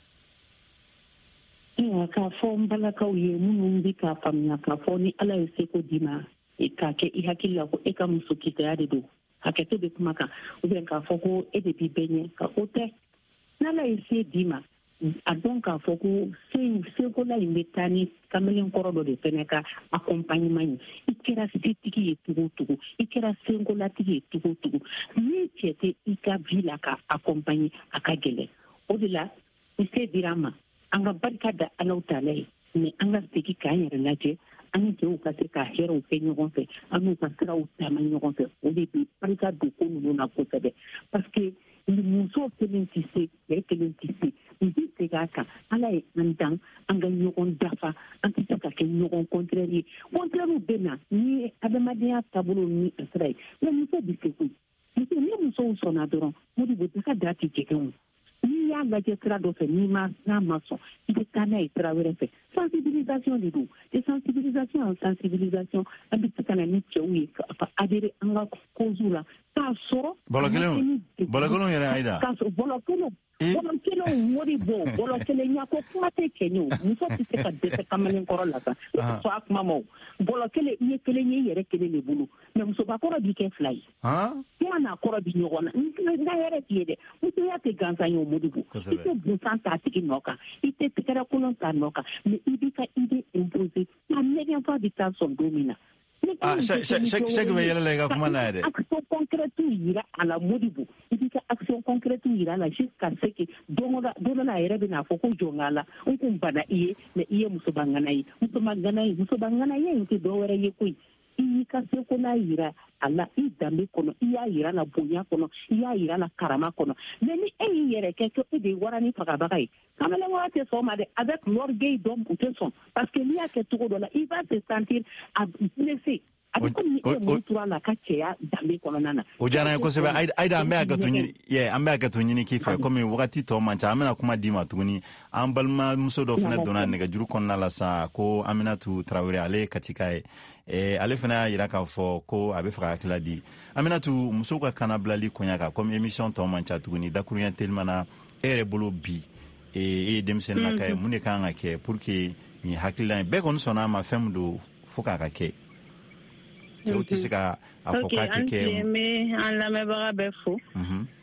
K'a fɔ n balakaw ye minnu bɛ k'a faamuya k'a fɔ ni Ala ye seko d'i ma k'a kɛ i hakili la ko e ka muso kitaya de don hakɛto bɛ kuma kan ou bien k'a fɔ ko e de b'i bɛɛ ɲɛ ka o tɛ n'Ala ye se d'i ma a dɔn k'a fɔ ko sekola in bɛ taa ni kamalen kɔrɔ dɔ de fɛnɛ ka accompagnement ye i kɛra setigi ye cogo o cogo i kɛra senkolatigi ye cogo o cogo ni cɛ tɛ i ka vie la ka accompagner a ka gɛlɛn o de la i se dira ma an ka barika da Alahu Taala ye mais an ka segin k'an yɛrɛ lajɛ an ni cɛw ka se ka hɛrɛw kɛ ɲɔgɔn fɛ an n'u ka siraw taama ɲɔgɔn fɛ o de bɛ barika don ko ninnu na kosɛbɛ parce que muso kelen tɛ se cɛ kelen tɛ se n bɛ segin a kan Ala ye an dan an ka ɲɔgɔn dafa an tɛ se ka kɛ ɲɔgɔn contraire ye contraire bɛ na ni ye adamadenya taabolo ni a sira ye mais muso bɛ se koyi muso ni musow sɔnna dɔrɔn o de bɛ daga da tɛ jɛgɛw n'i y'a lajɛ sira dɔ fɛ n'i ma n'a ma sɔn i bɛ taa n'a ye sira wɛrɛ fɛ sensibilisation de don de sensibilisation en sensibilisation an bɛ se ka na ni cɛw ye ka adhérer an ka cause la k'a sɔrɔ bɔlɔ kelenw bɔlɔ kelenw yɛrɛ Aida k'a sɔrɔ bɔlɔ kelenw bɔlɔ kelenw wari bɔ bɔlɔ kelen ɲa ko kuma tɛ cɛ ɲɛ o muso tɛ se ka dɛsɛ kamalen kɔrɔ la sa i tɛ sɔn a kuma ma o bɔlɔ kelen i ye kelen ye i yɛrɛ kelen de bolo mais musoba kɔrɔ b'i kɛ fila ye kuma n'a kɔrɔ bi ɲɔgɔn na n ka yɛrɛ t'i ye dɛ musoya tɛ gansan ye o Modibo i tɛ bunsan ta a tigi nɔ kan i tɛ tɛgɛrɛ kolon ta nɔ kan mais i b'i ka idée imposer la dernière fois bɛ taa sɔn don min na. Ah, chaque bɛ yɛlɛ la i ka kuma na yɛrɛ. Action concrète yira a la Modibo i b'i ka action concrète yira a la jusqu'à ce que don dɔ la a yɛrɛ bɛ n'a fɔ ko jɔn ka la n kun bana i ye mais i ye musobangana ye musobangana ye musobangana ye in tɛ dɔ wɛrɛ ye koyi i y'i ka seko n'a yira a la i danbe kɔnɔ i y'a yira a la bonya kɔnɔ i y'a yira a la karama kɔnɔ mais ni e y'i yɛrɛ kɛ ko e de ye warani fagabaga ye kamalen wara tɛ sɔn o ma dɛ avec l'orgueil d'homme u tɛ sɔn parce que n'i y'a kɛ cogo dɔ la i va se sentir blessé a bɛ komi e mun tura la ka cɛya danbe kɔnɔna na. O diyara n ye kosɛbɛ Aida an bɛ hakɛto ɲini an bɛ hakɛto ɲini k'i fɛ komi wagati tɔ man ca an bɛna kuma d'i ma tuguni an balimamuso dɔ fana donna nɛgɛjuru kɔnɔna la sa ko Aminatu Tarawele ale ye Katika ye eh, ale fana y'a jira k'a fɔ ko a bɛ fɛ ka hakilila di Aminatu musow ka kanabilali koɲa kan komi émission tɔ man ca tuguni dakuruɲɛ telima na e yɛrɛ bolo bi e ye denmisɛnnin naka ye mun de kan ka kɛ pour que nin hakilila ye bɛɛ kɔni sɔnna a ma fɛn min don fo k'a ka kɛ cɛw tɛ se ka a fɔ k'a tɛ kɛ. Ok, an tile bɛ an lamɛnbaga bɛɛ fo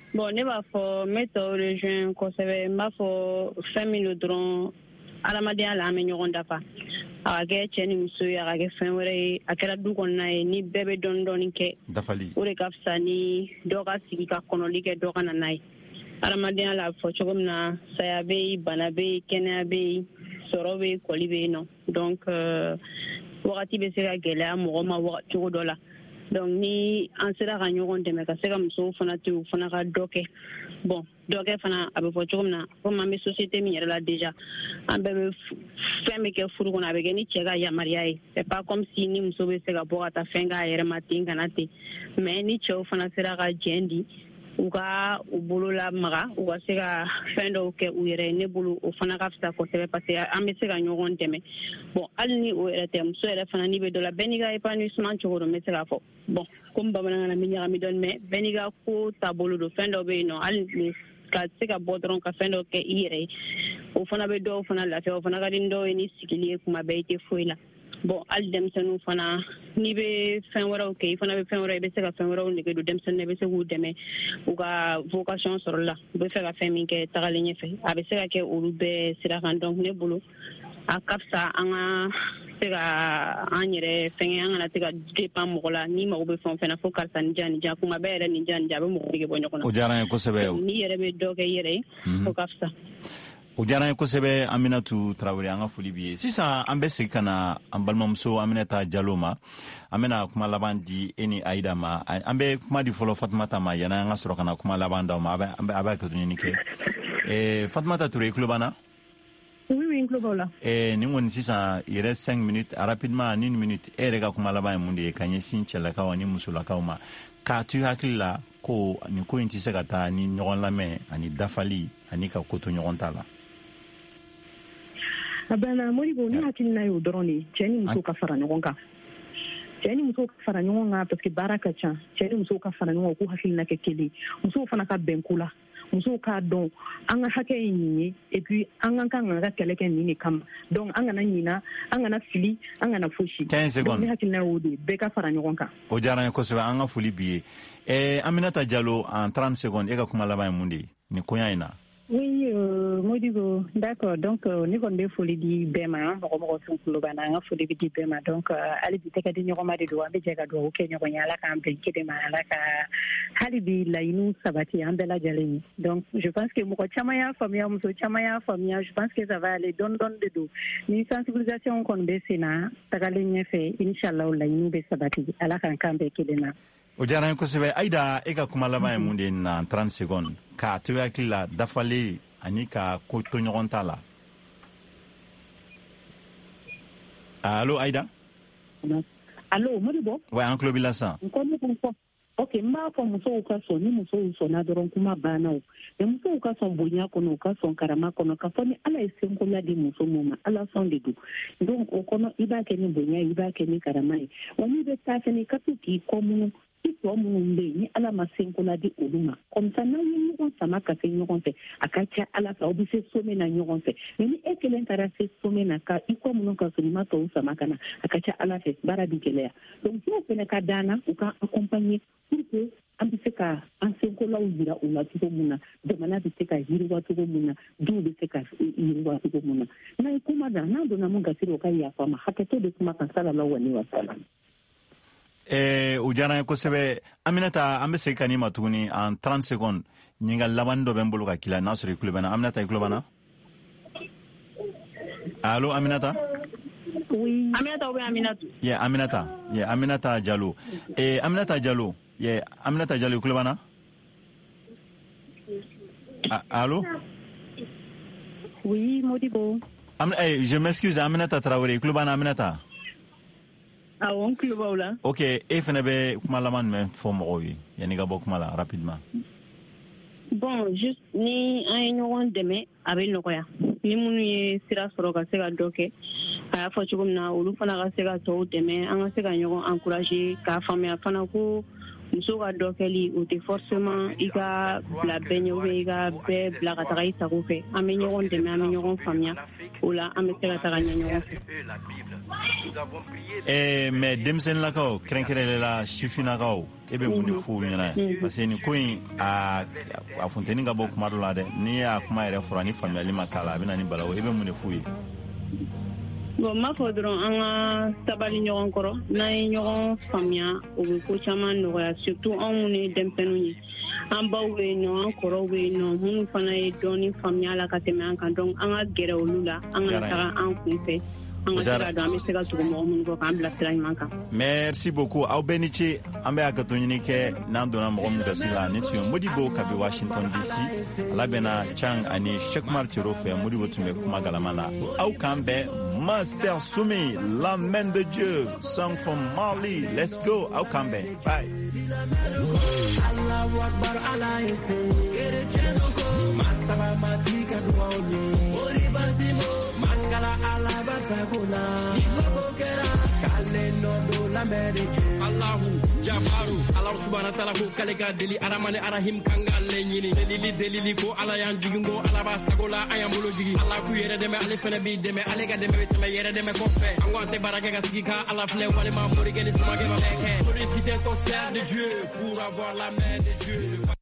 bon ne b'a fɔ n bɛ tɔw rejoint kosɛbɛ n b'a fɔ fɛn min don dɔrɔn adamadenya la an bɛ ɲɔgɔn dafa a ka kɛ cɛ ni muso ye a ka kɛ fɛn wɛrɛ ye a kɛra du kɔnɔna ye ni bɛɛ bɛ dɔɔni dɔɔni kɛ dafali o de ka fisa ni dɔ ka sigi ka kɔnɔli kɛ dɔ ka na n'a ye adamadenya la a fɔ cogo min na saya bɛ yen bana bɛ yen kɛnɛya bɛ yen sɔrɔ bɛ yen kɔli bɛ yen nɔ donc wagati bɛ se ka gɛlɛya mɔgɔ ma cogo dɔ la donc ni an sera ka ɲɔgɔn dɛmɛ ka se ka musow fana to u fana ka dɔ kɛ bon dɔ kɛ fana a bɛ fɔ cogo min na komi an bɛ société min yɛrɛ la déjà an bɛɛ bɛ fɛn bɛ kɛ furu kɔnɔ a bɛ kɛ ni cɛ ka yamaruya ye c'est pas comme si ni muso bɛ se ka bɔ ka taa fɛn k'a yɛrɛ ma ten kana ten mais ni cɛw fana sera ka jɛn di u ka u bolo lamaga u ka se ka fɛn dɔw kɛ u yɛrɛ ne bolo o fana ka fisa kosɛbɛ parce que an bɛ se ka ɲɔgɔn dɛmɛ bon hali ni o yɛrɛ tɛ muso yɛrɛ fana ni bɛ dɔ la bɛɛ n'i ka épanouissement cogo don n bɛ se k'a fɔ bon komi bamanankan na n bɛ ɲagami dɔɔni mais bɛɛ n'i ka ko taabolo don fɛn dɔ bɛ yen nɔ hali ni ka se ka bɔ dɔrɔn ka fɛn dɔ kɛ i yɛrɛ ye o fana bɛ dɔw fana lafiya o fana ka di dɔw ye ni sigili ye kuma bɛɛ i tɛ foyi la bon hali denmisɛnninw fana n'i bɛ fɛn wɛrɛw kɛ i fana bɛ fɛn wɛrɛw i bɛ se ka fɛn wɛrɛw nege don denmisɛnnin i bɛ se k'u dɛmɛ u ka vocation sɔrɔli la u bɛ fɛ ka fɛn min kɛ tagalen ɲɛfɛ a bɛ se ka kɛ olu bɛɛ sira kan donc ne bolo a ka fisa an ka se ka an yɛrɛ fɛngɛ an kana se ka dépend mɔgɔ la ni mago bɛ fɛn o fɛn na fo karisa nin diya nin diya kuma bɛɛ yɛrɛ nin diya nin diya a bɛ mɔgɔ nege bɔ ɲɔgɔn na o diyara n ye kosɛbɛ n'i yɛrɛ bɛ dɔ kɛ i yɛrɛ ye o ka fisa o diyara n ye kosɛbɛ Aminatu Tarawele an ka foli b'i ye sisan an bɛ segin ka na an balimamuso Aminata Jalo ma an bɛna kuma laban di e ni Aida ma an bɛ kuma di fɔlɔ Fatumata ma yanni an ka sɔrɔ ka na kuma laban d'aw ma a bɛ a bɛ hakɛto ɲini kɛ eh, Fatumata Ture i tulo b'an na oui oui n tulo b'aw la eh, nin kɔni sisan i yɛrɛ cinq minutes rapidement ni minute e yɛrɛ ka kuma laban ye mun de ye ka ɲɛsin cɛlakaw ani musolakaw ma k'a to i hakili la ko nin ko in tɛ se ka taa ni ɲɔgɔn lamɛn ani dafali ani ka ko to ɲɔgɔn ta la a banna Modibo ne hakilina y'o dɔrɔn de cɛ ni muso ka fara ɲɔgɔn kan cɛ ni muso ka fara ɲɔgɔn kan parce que baara ka ca cɛ ni muso ka fara ɲɔgɔn kan k'u hakilina kɛ kelen musow fana ka bɛn ko la musow k'a dɔn an ka hakɛ ye nin ye et puis an ka kan ka kɛlɛ kɛ nin de kama donc an kana ɲina an kana fili an kana fosi quinze secondes ne hakilina y'o de bɛɛ ka fara ɲɔgɔn kan o diyara n ye kosɛbɛ an ka foli b'i ye eh, Aminata Jalo en trente secondes e ka kuma laban ye mun de ye nin koɲa in na oui euh, Modibo d'accord donc euh, ne kɔni bɛ foli di bɛɛ ma an mɔgɔ mɔgɔ tun tulo b'an na an ka foli bɛ di bɛɛ ma donc hali bi tɛgɛ di ɲɔgɔn ma de don an bɛ jɛ ka dugawu kɛ ɲɔgɔn ye ala k'an bɛn kelen ma ala ka hali bi laɲiniw sabati an bɛɛ lajɛlen ye donc je pense que mɔgɔ caman y'a faamuya muso caman y'a faamuya je pense que ça va aller dɔɔni dɔɔni de don ni sensibilisation kɔni bɛ sen na tagalen ɲɛfɛ inchallah laɲiniw bɛ sabati ala k'an k'an bɛɛ kelen na o diyara n ye kosɛbɛ Aida e ka kuma laban ye mun de ye na trente secondes k'a to i hakili la dafali ani ka ko to ɲɔgɔn ta la allo Aida allo Modibo ouais an tulo b'i la sisan ok n b'a fɔ musow ka sɔn ni musow sɔnna dɔrɔn kuma banna o mais musow ka sɔn bonya kɔnɔ u ka sɔn karama kɔnɔ ka fɔ ni ala ye senkola di muso min ma ala sɔn de don donc o kɔnɔ i b'a kɛ ni bonya i b'a kɛ ni karama ye wa n'i bɛ taa fɛnɛ i ka to k'i kɔmunu i tɔ minnu bɛ yen ni ala ma senkola di olu ma comme ça n'aw ye ɲɔgɔn sama ka se ɲɔgɔn fɛ a ka ca ala fɛ aw bɛ se sommet na ɲɔgɔn fɛ mais ni e kelen taara se sommet na ka i kɔ minnu ka so i ma tɔw sama ka na a ka ca ala fɛ baara bi gɛlɛya donc n'o fɛnɛ ka d'an na u ka accompagner pour que an bɛ se ka an senkolaw jira u la cogo min na jamana bɛ se ka yiriwa cogo min na duw bɛ se ka yiriwa cogo min na n'a ye kuma da n'an donna mun gasi o ka yafa ma hakɛto de kuma kan sallallahu alaihi wa sallam eh, o diyara n ye kosɛbɛ Aminata an bɛ segin ka n'i ma tuguni en trente secondes ɲininkali laban dɔ bɛ n bolo ka k'i la n'a sɔrɔ i tulo bɛ n na Aminata i tulo b'an na allo Aminata oui Aminata ou bien Aminata yeah Aminata yeah Aminata Jalo eh, Aminata Jalo yeah Aminata Jalo i tulo b'an na allo oui Modibo Am, eh, je m'excuse Aminata Traoré i tulo b'an na Aminata awɔ n tulo b'aw la ok e fɛnɛ bɛ kuma laban jumɛn fɔ mɔgɔw ye yanni ka bɔ kuma la rapidement bon juste ni an ye ɲɔgɔn dɛmɛ a bɛ nɔgɔya ni minnu ye sira sɔrɔ ka se ka dɔ kɛ a y'a fɔ cogo min na olu fana ka se ka tɔw dɛmɛ an ka se ka ɲɔgɔn encourager k'a faamuya fana ko muso ka dɔ kɛli o tɛ forcément i ka bila bɛɛ ɲɛ ou bien i ka bɛɛ bila ka taga i sago fɛ an bɛ ɲɔgɔn dɛmɛ an bɛ ɲɔgɔn faamuya o la an bɛ se ka taga ɲɛ ɲɔgɔn fɛ Eh, mais denmisɛnnilakaw kɛrɛnkɛrɛnlela sifinnakaw e bɛ mun de f'u ɲɛna parce que nin ko in a a funteni ka bɔ kuma dɔ la dɛ n'i y'a kuma yɛrɛ fɔra ni faamuyali ma k'a la a bɛ na ni balawu e bɛ mun de f'u ye. Bon, ma fɔ dɔrɔn an ka sabali ɲɔgɔn kɔrɔ n'an ye ɲɔgɔn faamuya o bɛ ko caman nɔgɔya surtout anw minnu ye denmisɛnninw ye an baw bɛ yen nɔ an kɔrɔw bɛ yen nɔ minnu fana ye dɔɔni faamuya la ka tɛmɛ an kan donc an ka gɛrɛ olu la an ka taga an kun fɛ. Merci beaucoup. Aw bɛɛ ni ce an bɛ hakɛto ɲini kɛ n'an donna mɔgɔ min gasi la ne tun ye Modibo kabi Washington D C ala bɛna Chang ani Shekmar Tiro fɛ Modibo tun bɛ kuma galama na aw kan bɛn Master Soumi La Main de Dieu song from Mali. Let's go. Aw kan bɛn. Bye. Allahu Akbar ala yese masaba matika duauni ori basimo mangala ala basaguna ibokera kaleno do la mereke Allahu Jabaru Allah subhanahu wa ta'ala ko kaleka deli aramane arahim kangale nyini delili delili ko ala yan jigingo ala basagola ayambulo jigi Allah ku yere deme ale fene bi deme ale ga deme teme yere deme ko fe angonte baraka ga sigi ka ala fene wale ma mori gele sama ge ba beke solliciter ton de Dieu pour avoir la main de Dieu.